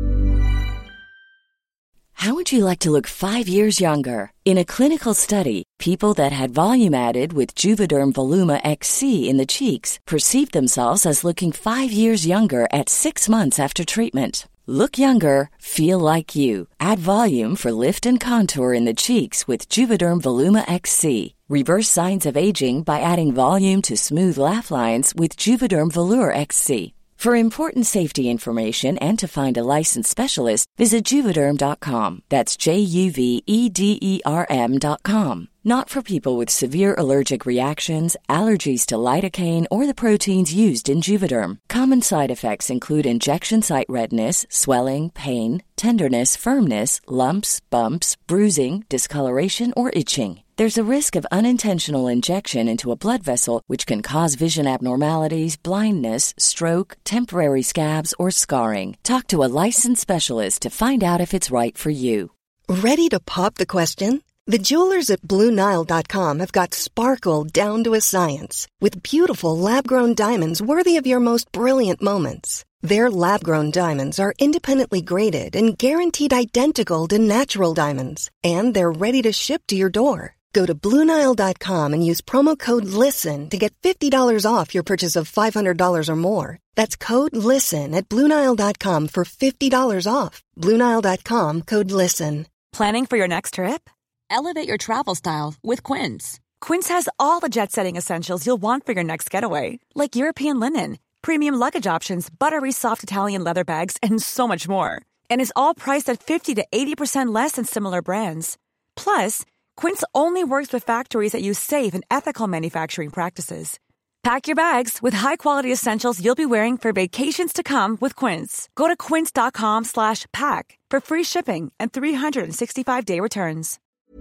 How would you like to look five years younger? In a clinical study, people that had volume added with Juvederm Voluma X C in the cheeks perceived themselves as looking five years younger at six months after treatment. Look younger, feel like you. Add volume for lift and contour in the cheeks with Juvederm Voluma X C. Reverse signs of aging by adding volume to smooth laugh lines with Juvederm Volure X C. For important safety information and to find a licensed specialist, visit Juvederm dot com. That's J U V E D E R M dot com. Not for people with severe allergic reactions, allergies to lidocaine, or the proteins used in Juvederm. Common side effects include injection site redness, swelling, pain, tenderness, firmness, lumps, bumps, bruising, discoloration, or itching. There's a risk of unintentional injection into a blood vessel, which can cause vision abnormalities, blindness, stroke, temporary scabs, or scarring. Talk to a licensed specialist to find out if it's right for you. Ready to pop the question? The jewelers at Blue Nile dot com have got sparkle down to a science with beautiful lab-grown diamonds worthy of your most brilliant moments. Their lab-grown diamonds are independently graded and guaranteed identical to natural diamonds, and they're ready to ship to your door. Go to Blue Nile dot com and use promo code LISTEN to get fifty dollars off your purchase of five hundred dollars or more. That's code LISTEN at Blue Nile dot com for fifty dollars off. Blue Nile dot com, code LISTEN. Planning for your next trip? Elevate your travel style with Quince. Quince has all the jet-setting essentials you'll want for your next getaway, like European linen, premium luggage options, buttery soft Italian leather bags, and so much more. And is all priced at fifty to eighty percent less than similar brands. Plus, Quince only works with factories that use safe and ethical manufacturing practices. Pack your bags with high-quality essentials you'll be wearing for vacations to come with Quince. Go to quince dot com slash pack for free shipping and three sixty-five day returns.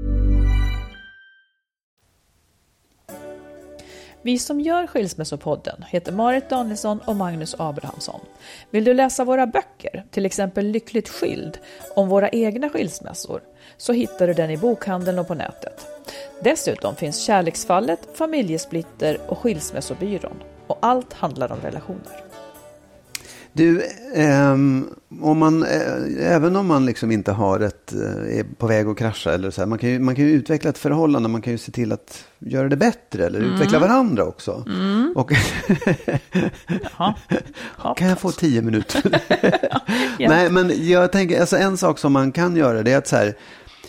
Vi som gör Skilsmässopodden heter Marit Danielsson och Magnus Abrahamsson. Vill du läsa våra böcker, till exempel Lyckligt skild, om våra egna skilsmässor, så hittar du den i bokhandeln och på nätet. Dessutom finns Kärleksfallet, Familjesplitter och Skilsmässobyrån. Och allt handlar om relationer. Du, eh, om man, eh, även om man liksom inte har ett, eh, är på väg att krascha eller så här, man kan ju, man kan ju utveckla ett förhållande, man kan ju se till att göra det bättre eller mm. utveckla varandra också. Mm. Och Jaha. Kan jag få tio minuter? Ja. Nej, men jag tänker, alltså en sak som man kan göra, det är att så här,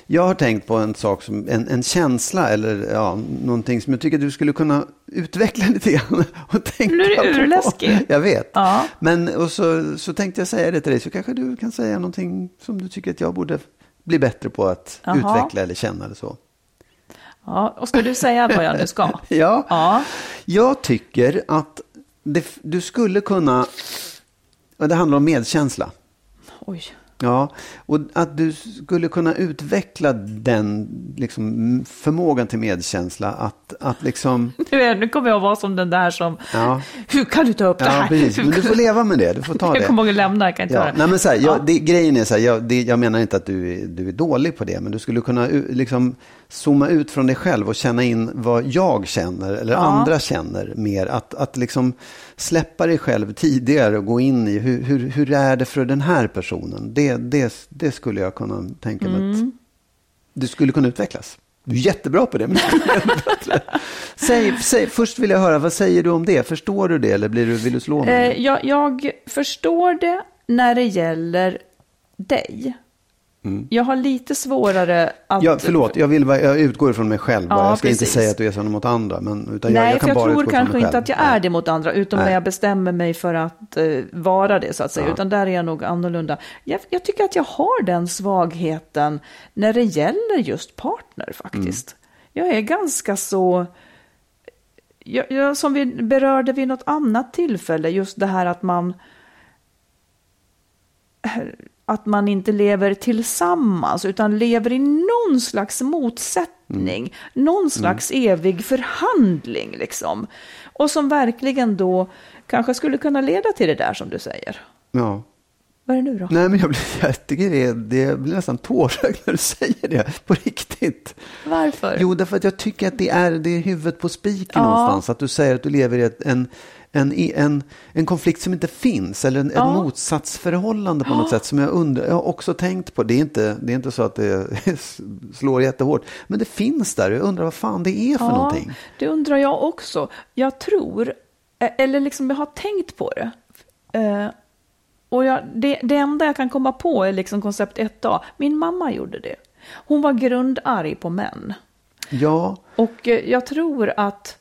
Jag har tänkt på en sak som en, en känsla eller ja, någonting som jag tycker du skulle kunna utveckla lite grann och tänka nu är det urläskigt. Jag vet. Ja. Men och så, så tänkte jag säga det till dig, så kanske du kan säga någonting som du tycker att jag borde bli bättre på att Jaha. utveckla eller känna eller så. Ja, och ska du säga vad jag nu ska? ja. ja, jag tycker att det, du skulle kunna, och det handlar om medkänsla. Oj. Ja, och att du skulle kunna utveckla den liksom, förmågan till medkänsla. Att, att liksom... Nu, nu kommer jag vara som den där som... Ja. Hur kan du ta upp det här? Ja, precis. Men du får leva med det. Du får ta jag det. Jag kommer ihåg lämna, jag kan inte ja. göra det. Nej, men så här, ja. jag, det. Grejen är så här, jag, det, jag menar inte att du är, du är dålig på det. Men du skulle kunna liksom zooma ut från dig själv och känna in vad jag känner. Eller ja. andra känner mer. Att, att liksom släppa dig själv tidigare och gå in i hur, hur, hur är det för den här personen. Det, det, det skulle jag kunna tänka mig mm. att det skulle kunna utvecklas. Du är jättebra på det. Men säg, säg, först vill jag höra, vad säger du om det? Förstår du det eller blir du, vill du slå mig? Eh, jag, jag förstår det när det gäller dig. Mm. Jag har lite svårare att... Ja, förlåt, jag, vill, jag utgår från mig själv. Ja, jag ska precis. inte säga att du är sån mot andra. Men, utan Nej, jag, jag kan för jag bara tror kanske inte att jag är det mot andra. Utom Nej. när jag bestämmer mig för att uh, vara det, så att säga. Ja. Utan där är jag nog annorlunda. Jag, jag tycker att jag har den svagheten när det gäller just partner faktiskt. Mm. Jag är ganska så... Jag, jag, som vi berörde vid något annat tillfälle. Just det här att man... att man inte lever tillsammans utan lever i någon slags motsättning, mm. någon slags mm. evig förhandling liksom. Och som verkligen då kanske skulle kunna leda till det där som du säger. Ja. Vad är det nu då? Nej, men jag blir, jag tycker det, det blir nästan tårögd när du säger det på riktigt. Varför? Jo, därför att jag tycker att det är, det är huvudet på spiken ja. någonstans. Att du säger att du lever i ett, en En, en, en konflikt som inte finns eller en, ja. ett motsatsförhållande på ja. något sätt som jag undrar, jag har också tänkt på, det är inte, det är inte så att det slår jättehårt, men det finns där, jag undrar vad fan det är för ja, någonting. Det undrar jag också. Jag tror, eller liksom jag har tänkt på det eh, och jag, det, det enda jag kan komma på är liksom koncept ett A. Min mamma gjorde det. Hon var grundarg på män. Ja. Och eh, jag tror att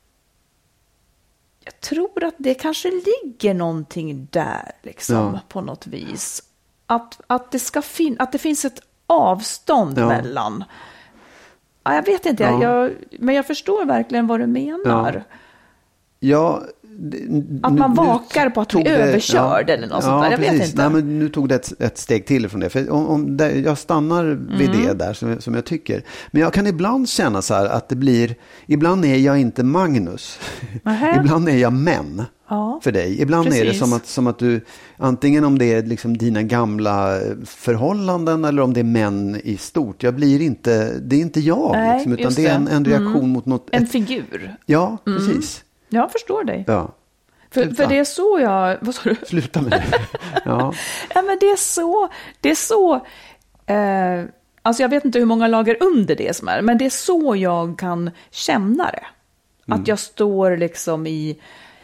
Jag tror att det kanske ligger någonting där liksom, ja. på något vis. Att, att, det ska fin- att det finns ett avstånd ja. mellan. Ja, jag vet inte, ja. jag, men jag förstår verkligen vad du menar. Ja. ja att man vakar på att bli överkörd ja, eller något sånt där. Jag precis. vet inte. Nej, men nu tog det ett, ett steg till från det. För om, om det, jag stannar vid mm. det där som, som jag tycker. Men jag kan ibland känna så här att det blir, ibland är jag inte Magnus. Ibland är jag män ja, för dig. Ibland precis. är det som att, som att du, antingen om det är liksom dina gamla förhållanden eller om det är män i stort. Jag blir inte, det är inte jag. Nej, liksom, utan det är en, en reaktion mm. mot något. En ett, figur. Ja, mm. precis. Jag förstår dig. Ja. För, för det är så jag... Vad sa du? Sluta med det. Ja. ja, men det är så... Det är så... Eh, alltså jag vet inte hur många lager under det som är. Men det är så jag kan känna det. Mm. Att jag står liksom i...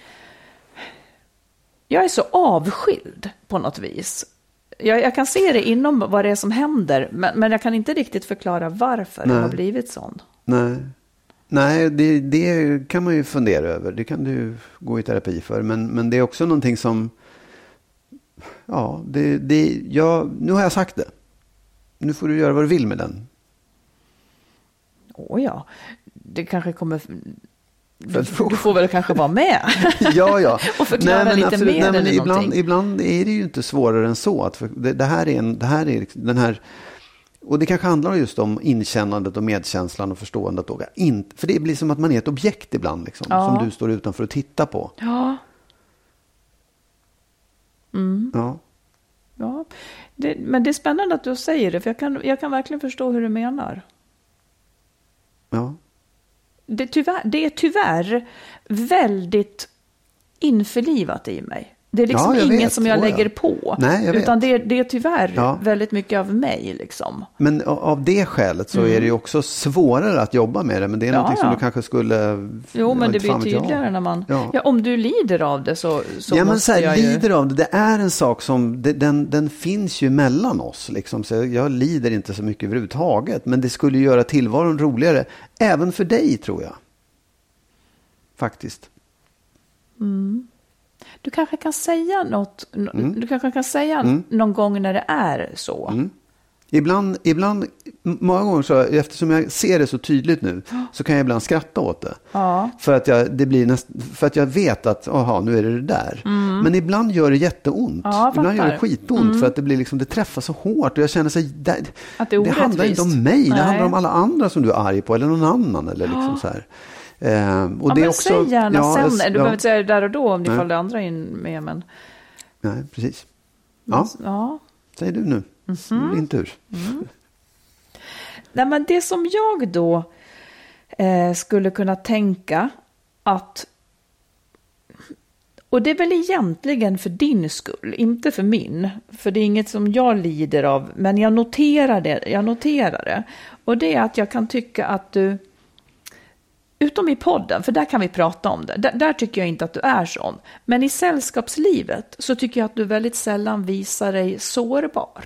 Jag är så avskild på något vis. Jag, jag kan se det inom vad det är som händer. Men, men jag kan inte riktigt förklara varför Nej. det har blivit sånt. Nej. Nej, det, det kan man ju fundera över. Det kan du gå i terapi för. Men, men det är också någonting som... Ja, det, det, jag, nu har jag sagt det. Nu får du göra vad du vill med den. Åh ja, det kanske kommer... Du, du får väl kanske vara med. ja, ja. och förklara nej, lite absolut, mer nej, men eller ibland, någonting. Ibland är det ju inte svårare än så. Att för, det, det här är en... Det här är den här... Och det kanske handlar just om inkännandet och medkänslan och förståendet. Och in, för det blir som att man är ett objekt ibland. Liksom, ja. Som du står utanför och tittar på. Ja. Mm. Ja. ja. Det, men det är spännande att du säger det. För jag kan, jag kan verkligen förstå hur du menar. Ja. Det, tyvärr, det är tyvärr väldigt införlivat i mig. Det är liksom ja, inget vet. som jag oh, lägger ja. på. Nej, jag utan vet. det, det är tyvärr ja. väldigt mycket av mig. Liksom. Men av det skälet så mm. är det ju också svårare att jobba med det. Men det är ja, någonting ja. som du kanske skulle... Jo, men det blir tydligare när man... Ja. Ja, om du lider av det så, så ja, men måste så här, jag lider ju... av det. Det är en sak som... Det, den, den finns ju mellan oss. Liksom. Så jag lider inte så mycket överhuvudtaget. Men det skulle göra tillvaron roligare. Även för dig, tror jag. Faktiskt. Mm. Du kanske kan säga något, mm. du kanske kan säga mm. någon gång när det är så. Mm. Ibland, ibland, många gånger så, eftersom jag ser det så tydligt nu, så kan jag ibland skratta åt det. Ja. För att jag, det blir näst, för att jag vet att, aha, nu är det det där. Mm. Men ibland gör det jätteont. Ja, ibland gör det skitont mm. för att det blir liksom, det träffar så hårt. Och jag känner sig, det, att det, är det handlar inte om mig, Nej. det handlar om alla andra som du är arg på, eller någon annan. Eller liksom ja. så här. Eh, och ja, det är också, säg gärna ja, sen. Jag, du ja. behöver inte säga det där och då om det faller andra in med. Men... Nej, precis. Ja. ja. Säg du nu. Mm-hmm. Din tur. Mm. Nej, men det som jag då eh, skulle kunna tänka att, och det är väl egentligen för din skull, inte för min, för det är inget som jag lider av, men jag noterar det, jag noterar det. Och det är att jag kan tycka att du, utom i podden, för där kan vi prata om det. Där, där tycker jag inte att du är sån. Men i sällskapslivet så tycker jag att du väldigt sällan visar dig sårbar.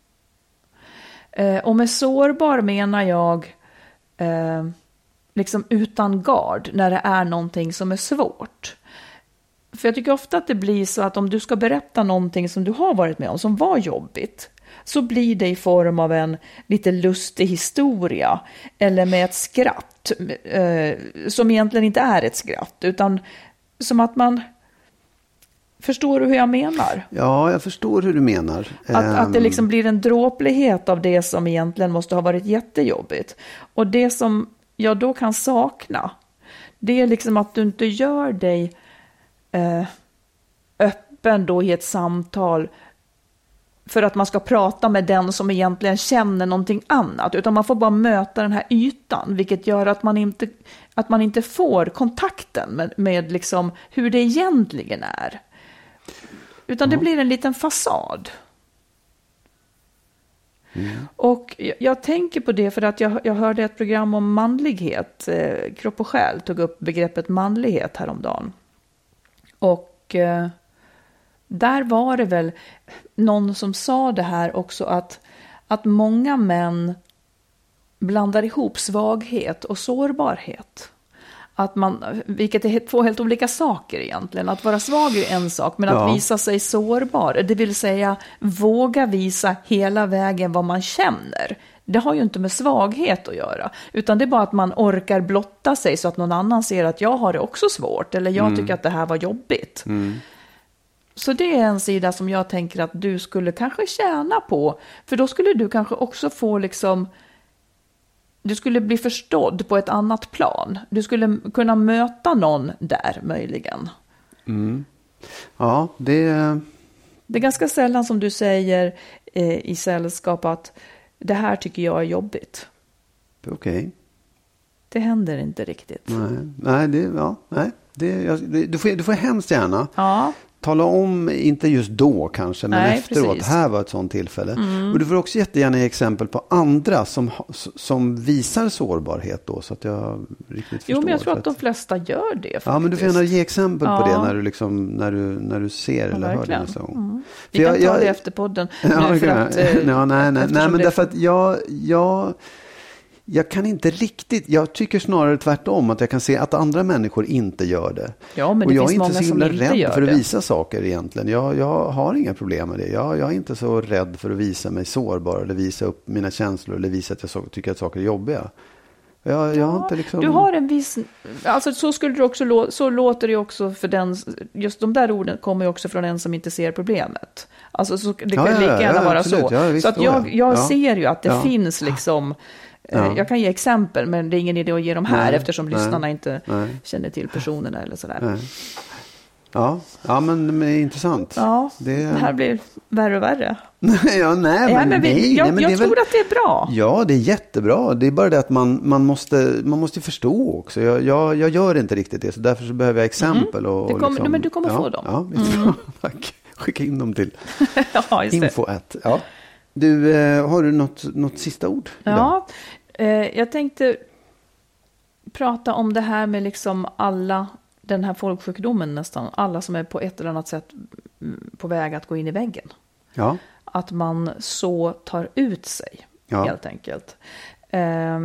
Eh, och med sårbar menar jag eh, liksom utan gard när det är någonting som är svårt. För jag tycker ofta att det blir så att om du ska berätta någonting som du har varit med om som var jobbigt, så blir det i form av en lite lustig historia eller med ett skratt eh, som egentligen inte är ett skratt, utan som att man... Förstår du hur jag menar? Ja, jag förstår hur du menar. Att, um... att det liksom blir en dråplighet av det som egentligen måste ha varit jättejobbigt. Och det som jag då kan sakna, det är liksom att du inte gör dig eh, öppen då i ett samtal för att man ska prata med den som egentligen känner någonting annat, utan man får bara möta den här ytan, vilket gör att man inte, att man inte får kontakten med, med liksom hur det egentligen är. Utan det blir en liten fasad. Mm. Och jag, jag tänker på det för att jag, jag hörde ett program om manlighet. Eh, Kropp och själ tog upp begreppet manlighet häromdagen. Och eh, där var det väl någon som sa det här också, att, att många män blandar ihop svaghet och sårbarhet. Att man, vilket är två helt olika saker egentligen. Att vara svag är en sak, men ja. att visa sig sårbar, det vill säga våga visa hela vägen vad man känner. Det har ju inte med svaghet att göra, utan det är bara att man orkar blotta sig så att någon annan ser att jag har det också svårt, eller jag mm. tycker att det här var jobbigt. Mm. Så det är en sida som jag tänker att du skulle kanske tjäna på, för då skulle du kanske också få liksom... Du skulle bli förstådd på ett annat plan. Du skulle kunna möta någon där möjligen. Mm. Ja, det... Det är ganska sällan som du säger eh, i sällskap att det här tycker jag är jobbigt. Okej. Okay. Det händer inte riktigt. Nej, nej, det, ja, nej. Det, jag, det, du, får, du får hemskt gärna ja. tala om, inte just då kanske, men nej, efteråt. Precis. Här var ett sånt tillfälle. Mm. Och du får också jättegärna ge exempel på andra som, som visar sårbarhet då, så att jag riktigt förstår. Jo, men jag tror att, att de flesta gör det faktiskt. Ja, men du får gärna ge exempel ja. på det när du, liksom, när du, när du ser ja, eller hör det. Så. Mm. Vi för kan jag, ta det efter podden. Ja, nu för att, eh, ja, nej, nej, nej, men det... därför att jag... jag Jag kan inte riktigt, jag tycker snarare tvärtom, att jag kan se att andra människor inte gör det. Ja, men det och jag finns är inte så himla rädd inte för att det. visa saker egentligen. Jag, jag har inga problem med det. Jag, jag är inte så rädd för att visa mig sårbar eller visa upp mina känslor eller visa att jag så, tycker att saker är jobbiga. Jag, jag ja, har inte liksom... Du har en viss, alltså så skulle du också lå, så låter det också för den, just de där orden kommer ju också från en som inte ser problemet. Alltså så, det kan ja, lika gärna ja, vara absolut. så. Ja, så att jag, jag ja. ser ju att det ja. finns liksom. Ja. Jag kan ge exempel, men det är ingen idé att ge dem här nej, eftersom nej, lyssnarna inte nej. känner till personerna eller sådär. Nej. Ja, ja men, men intressant. Ja, det... det här blir värre och värre. ja, nej, men, ja, men vi, nej, jag, nej, men jag det tror väl... att det är bra. Ja, det är jättebra. Det är bara det att man, man, måste, man måste förstå också. Jag, jag, jag gör inte riktigt det, så därför så behöver jag exempel. Mm. Och, du kommer, liksom... men du kommer ja, få dem. Ja, mm. tack. Skicka in dem till ja, just info ett. Ja. Du, eh, har du något, något sista ord? Ja, eh, jag tänkte prata om det här med liksom alla, den här folksjukdomen nästan, alla som är på ett eller annat sätt på väg att gå in i väggen. Ja. Att man så tar ut sig, ja. helt enkelt. Eh,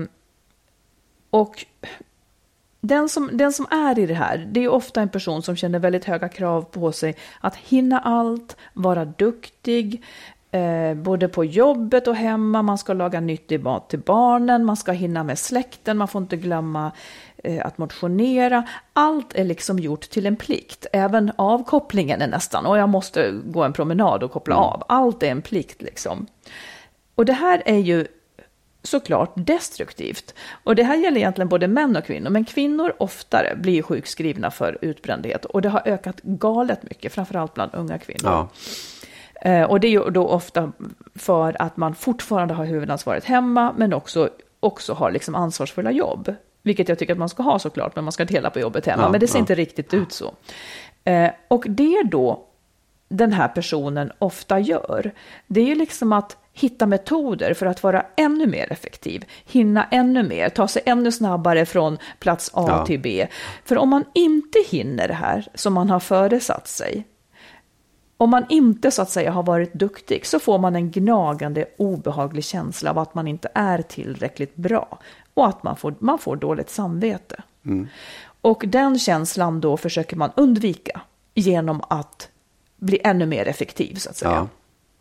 och den som, den som är i det här, det är ofta en person som känner väldigt höga krav på sig att hinna allt, vara duktig, Eh, både på jobbet och hemma. Man ska laga nyttig mat till barnen, man ska hinna med släkten, man får inte glömma eh, att motionera. Allt är liksom gjort till en plikt. Även avkopplingen är nästan, och jag måste gå en promenad och koppla mm. av. Allt är en plikt liksom. Och det här är ju såklart destruktivt. Och det här gäller egentligen både män och kvinnor. Men kvinnor oftare blir sjukskrivna för utbrändhet. Och det har ökat galet mycket, framförallt bland unga kvinnor. Ja. Eh, och det är ju då ofta för att man fortfarande har huvudansvaret hemma, men också, också har liksom ansvarsfulla jobb. Vilket jag tycker att man ska ha såklart, men man ska dela på jobbet hemma. Ja, men det ser ja. inte riktigt ut så. Eh, och det då den här personen ofta gör, det är liksom att hitta metoder för att vara ännu mer effektiv. Hinna ännu mer, ta sig ännu snabbare från plats A ja. till B. För om man inte hinner det här som man har föresatt sig, om man inte så att säga har varit duktig, så får man en gnagande obehaglig känsla av att man inte är tillräckligt bra. Och att man får, man får dåligt samvete. Mm. Och den känslan då försöker man undvika genom att bli ännu mer effektiv så att säga. Ja.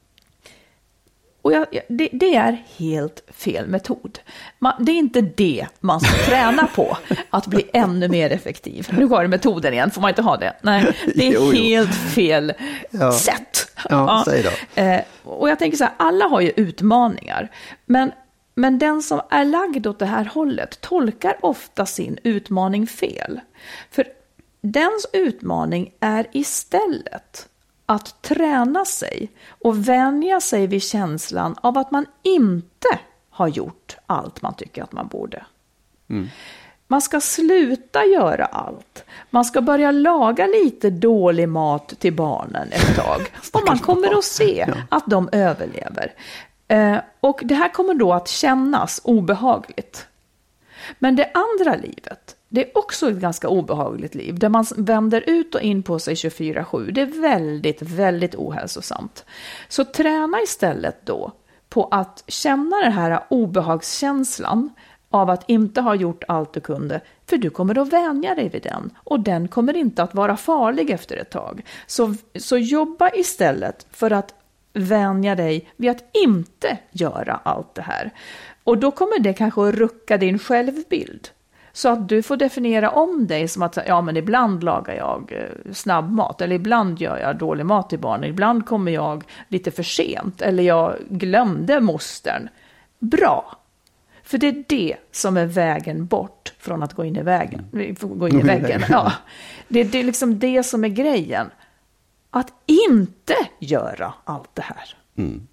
Och jag, det, det är helt fel metod. Man, det är inte det man ska träna på, att bli ännu mer effektiv. Nu går det metoden igen, får man inte ha det? Nej, det är jo, jo. helt fel ja. sätt. Ja, ja. Säg då. Eh, och jag tänker så här, alla har ju utmaningar. Men, men den som är lagd åt det här hållet tolkar ofta sin utmaning fel. För dens utmaning är istället att träna sig och vänja sig vid känslan av att man inte har gjort allt man tycker att man borde. Mm. Man ska sluta göra allt. Man ska börja laga lite dålig mat till barnen ett tag. Och man kommer att se att de överlever. Eh, och det här kommer då att kännas obehagligt. Men det andra livet, det är också ett ganska obehagligt liv där man vänder ut och in på sig tjugofyra sju. Det är väldigt, väldigt ohälsosamt. Så träna istället då på att känna den här obehagskänslan av att inte ha gjort allt du kunde. För du kommer att vänja dig vid den. Och den kommer inte att vara farlig efter ett tag. Så, så jobba istället för att vänja dig vid att inte göra allt det här. Och då kommer det kanske att rucka din självbild. Så att du får definiera om dig som att ja, men ibland lagar jag snabbmat. Eller ibland gör jag dålig mat till barnen. Ibland kommer jag lite för sent. Eller jag glömde mostern. Bra. För det är det som är vägen bort från att gå in i vägen. Gå in i väggen. Ja. Det, det är liksom det som är grejen. Att inte göra allt det här. Mm.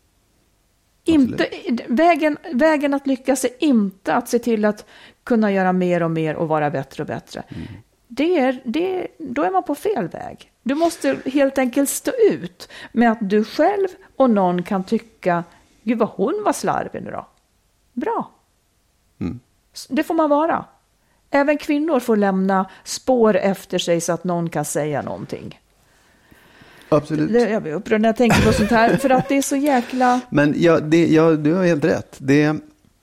Inte, vägen, vägen att lyckas är inte att se till att kunna göra mer och mer och vara bättre och bättre. Mm. Det är, det, då är man på fel väg. Du måste helt enkelt stå ut med att du själv och någon kan tycka, gud vad hon var slarvig nu då. Bra. Mm. Det får man vara. Även kvinnor får lämna spår efter sig så att någon kan säga någonting. Absolut. Jag blir upprörd när jag tänker på sånt här. För att det är så jäkla... Men ja, det, ja, du har helt rätt. Det,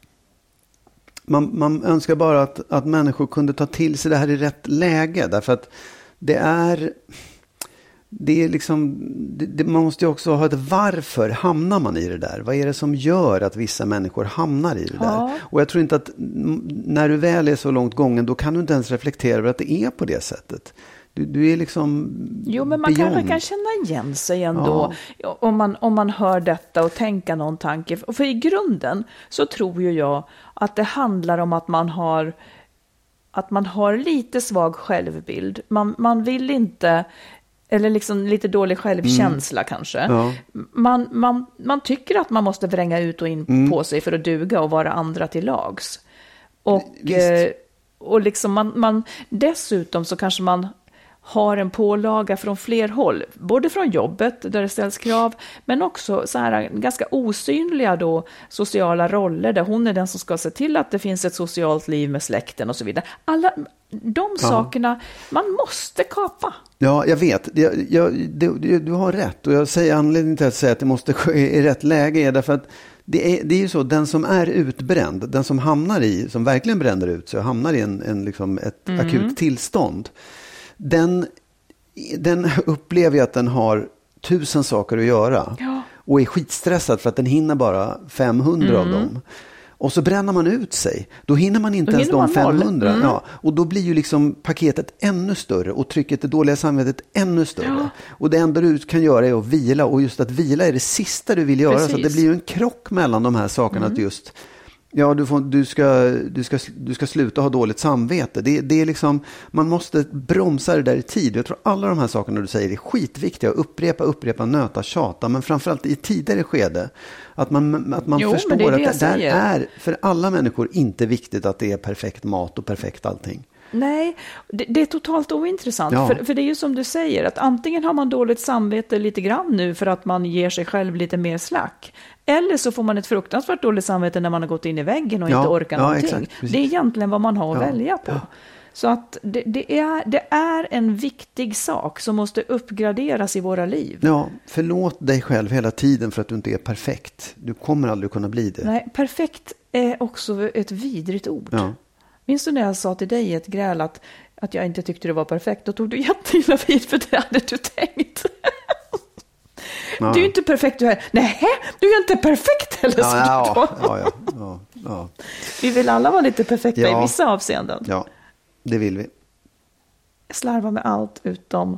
man, man önskar bara att, att människor kunde ta till sig det här i rätt läge. Därför att det är... Det är liksom, det, det, man måste ju också ha ett varför hamnar man i det där. Vad är det som gör att vissa människor hamnar i det ja. där? Och jag tror inte att när du väl är så långt gången, då kan du inte ens reflektera över att det är på det sättet. Du, du är liksom Jo, men man beyond. kanske kan känna igen sig ändå ja. om, man, om man hör detta och tänka någon tanke. För i grunden så tror ju jag att det handlar om att man har, att man har lite svag självbild. Man, man vill inte eller liksom lite dålig självkänsla mm. kanske. Ja. Man, man, man tycker att man måste vränga ut och in mm. på sig för att duga och vara andra till lags. Och, eh, och liksom man, man, dessutom så kanske man har en pålaga från fler håll, både från jobbet där det ställs krav, men också så här ganska osynliga då sociala roller där hon är den som ska se till att det finns ett socialt liv med släkten och så vidare. Alla de ja. sakerna man måste kapa. Ja, jag vet. Jag, jag, du, du har rätt, och jag säger anledningen till att säga att det måste ske i rätt läge är därför att det är, det är ju så, den som är utbränd, den som hamnar i, som verkligen bränner ut sig och hamnar i en, en, liksom ett mm. akut tillstånd, Den, den upplever ju att den har tusen saker att göra ja. och är skitstressad för att den hinner bara femhundra mm. av dem. Och så bränner man ut sig. Då hinner man inte då ens de femhundra. Mm. Ja. Och då blir ju liksom paketet ännu större och trycket, det dåliga samvetet ännu större. Ja. Och det enda du kan göra är att vila, och just att vila är det sista du vill göra. Precis. Så det blir ju en krock mellan de här sakerna mm. att just... Ja, du, får, du, ska, du, ska, du ska sluta ha dåligt samvete. Det, det är liksom, man måste bromsa det där i tid. Jag tror alla de här sakerna du säger är skitviktiga. Upprepa, upprepa, nöta, tjata. Men framförallt i tidigare skede. Att man, att man jo, förstår det det att det där är för alla människor inte viktigt att det är perfekt mat och perfekt allting. Nej, det, det är totalt ointressant. Ja. För, för det är ju som du säger, att antingen har man dåligt samvete lite grann nu för att man ger sig själv lite mer slack. Eller så får man ett fruktansvärt dåligt samvete när man har gått in i väggen och ja. inte orkar ja, någonting. Exakt, det är egentligen vad man har att ja. välja på. Ja. Så att det, det, är, det är en viktig sak som måste uppgraderas i våra liv. Ja, förlåt dig själv hela tiden för att du inte är perfekt. Du kommer aldrig kunna bli det. Nej, perfekt är också ett vidrigt ord. Ja. Minns du när jag sa till dig i ett gräl att, att jag inte tyckte det var perfekt? Då tog du jätteilla vid, för det hade du tänkt. Ja. Du är ju inte perfekt du är. Nej, du är inte perfekt heller. Ja, ja, ja, ja, ja, ja. Vi vill alla vara lite perfekta ja. i vissa avseenden. Ja, det vill vi. Jag slarvar med allt utom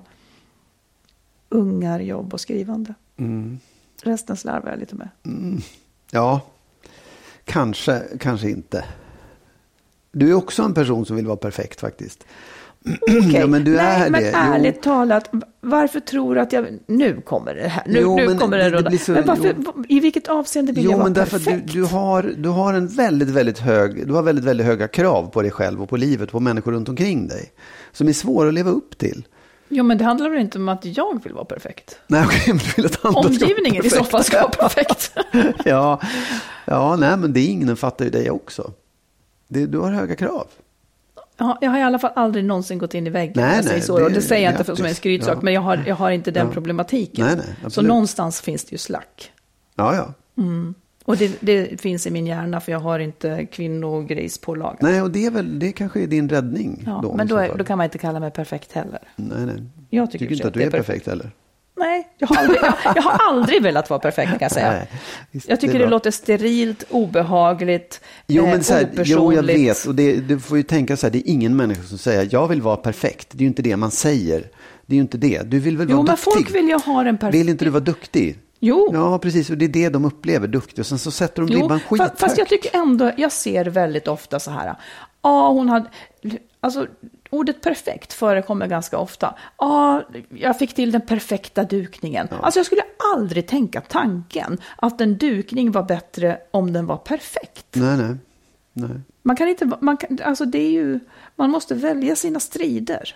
ungar, jobb och skrivande. Mm. Resten slarvar jag lite med. Mm. Ja, kanske, kanske inte. Du är också en person som vill vara perfekt faktiskt. Okay. Ja, men du Nej, är men det. ärligt jo. talat, varför tror du att jag... Nu kommer det här. Nu, jo, nu men kommer det, det råda. Så, men varför, i vilket avseende vill jo, jag vara men därför perfekt? Du, du, har, du har en väldigt, väldigt hög... Du har väldigt, väldigt höga krav på dig själv och på livet, på människor runt omkring dig. Som är svåra att leva upp till. Jo, men det handlar väl inte om att jag vill vara perfekt? Nej, okay, men du vill att andra omgivningen i så fall ska vara perfekt. ja, ja, nej, men det är ingen fattar ju dig också. Det, du har höga krav. Ja, jag har i alla fall aldrig någonsin gått in i väggen. Nej, jag nej, så. det, Och det säger jag inte grattis. Som en skrytsak, ja. men jag har, jag har inte den ja. problematiken. Nej, nej, så någonstans finns det ju slack. Ja, ja. Mm. Och det, det finns i min hjärna, för jag har inte kvinnogrejs på lagen. Nej, och det är väl, det kanske är din räddning. Ja, då, men då, är, då kan man inte kalla mig perfekt heller. Nej, nej. Jag tycker, tycker inte att du är perfekt, perfekt heller. Nej, jag har, aldrig, jag, jag har aldrig velat vara perfekt, kan jag säga. Nej, visst, jag tycker det, det låter sterilt, obehagligt, jo, men eh, så här, opersonligt. Jo, jag vet. Och det, du får ju tänka så här, det är ingen människa som säger jag vill vara perfekt. Det är ju inte det man säger. Det är ju inte det. Du vill väl jo, vara men duktig. Folk vill ju ha en perfekt. Vill inte du vara duktig? Jo. Ja, precis. Och det är det de upplever, duktig. Och sen så sätter de ribban skithögt. Fast jag tycker ändå, jag ser väldigt ofta så här. Ja, hon hade... Alltså, ordet perfekt förekommer ganska ofta. Ja, jag fick till den perfekta dukningen. Ja. Alltså jag skulle aldrig tänka tanken att en dukning var bättre om den var perfekt. Nej, nej. nej. Man kan inte, man kan, alltså det är ju, man måste välja sina strider.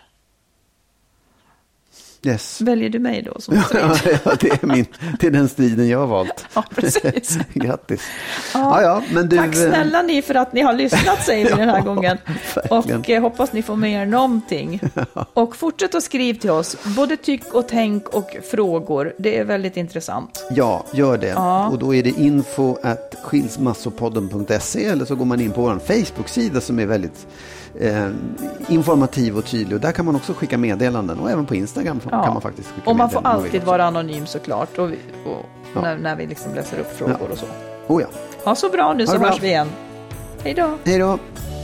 Yes. Väljer du mig då som strid? ja, det är min, det är den striden jag har valt. Ja, precis. Grattis. Ja, ja, ja, men du... Tack snälla ni för att ni har lyssnat, säger vi den här gången. Verkligen. Och eh, hoppas ni får med er någonting. Och fortsätt att skriva till oss, både tyck och tänk och frågor. Det är väldigt intressant. Ja, gör det. Ja. Och då är det info at skilsmassopodden punkt se, eller så går man in på vår Facebook-sida som är väldigt eh, informativ och tydlig. Och där kan man också skicka meddelanden. Och även på Instagram ja. kan man faktiskt skicka meddelanden. Och man får meddelanden. alltid vara anonym såklart. Och, vi, och ja. när, när vi liksom läser upp frågor ja. och så. Oh ja. Ha så bra nu, ha så bra. hörs vi igen. Hej då. Hej då.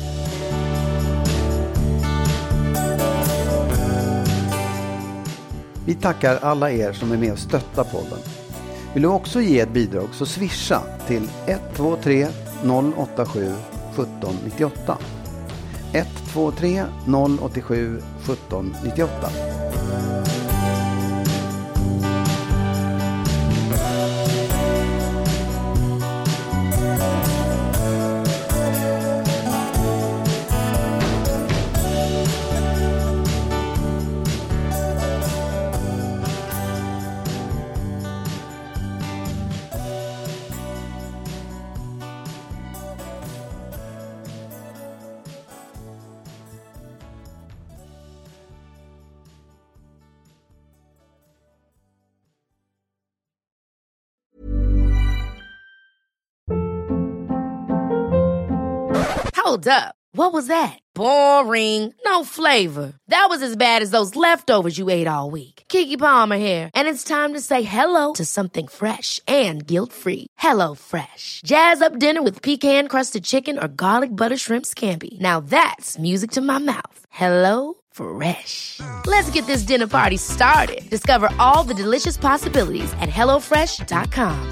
Vi tackar alla er som är med och stöttar podden. Vill du också ge ett bidrag så swisha till ett två tre noll åtta sju sjutton nittioåtta. ett två tre noll åtta sju sjutton nittioåtta. Hold up. What was that? Boring. No flavor. That was as bad as those leftovers you ate all week. Keke Palmer here, and it's time to say hello to something fresh and guilt-free. Hello Fresh. Jazz up dinner with pecan-crusted chicken or garlic butter shrimp scampi. Now that's music to my mouth. Hello Fresh. Let's get this dinner party started. Discover all the delicious possibilities at hello fresh dot com.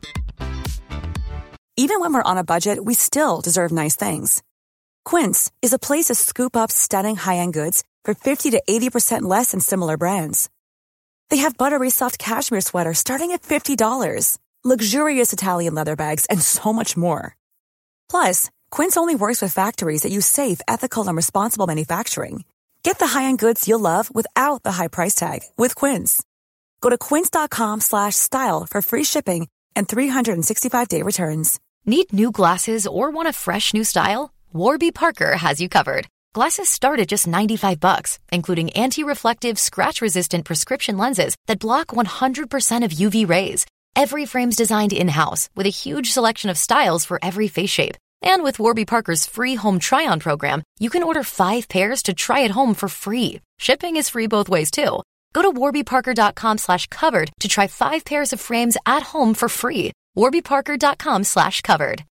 Even when we're on a budget, we still deserve nice things. Quince is a place to scoop up stunning high-end goods for fifty to eighty percent less than similar brands. They have buttery soft cashmere sweaters starting at fifty dollars, luxurious Italian leather bags, and so much more. Plus, Quince only works with factories that use safe, ethical, and responsible manufacturing. Get the high-end goods you'll love without the high price tag with Quince. Go to quince.com slash style for free shipping and three sixty-five day returns. Need new glasses or want a fresh new style? Warby Parker has you covered. Glasses start at just ninety-five bucks, including anti-reflective, scratch-resistant prescription lenses that block one hundred percent of U V rays. Every frame's designed in-house with a huge selection of styles for every face shape. And with Warby Parker's free home try-on program, you can order five pairs to try at home for free. Shipping is free both ways, too. Go to warbyparker.com slash covered to try five pairs of frames at home for free. warbyparker.com slash covered.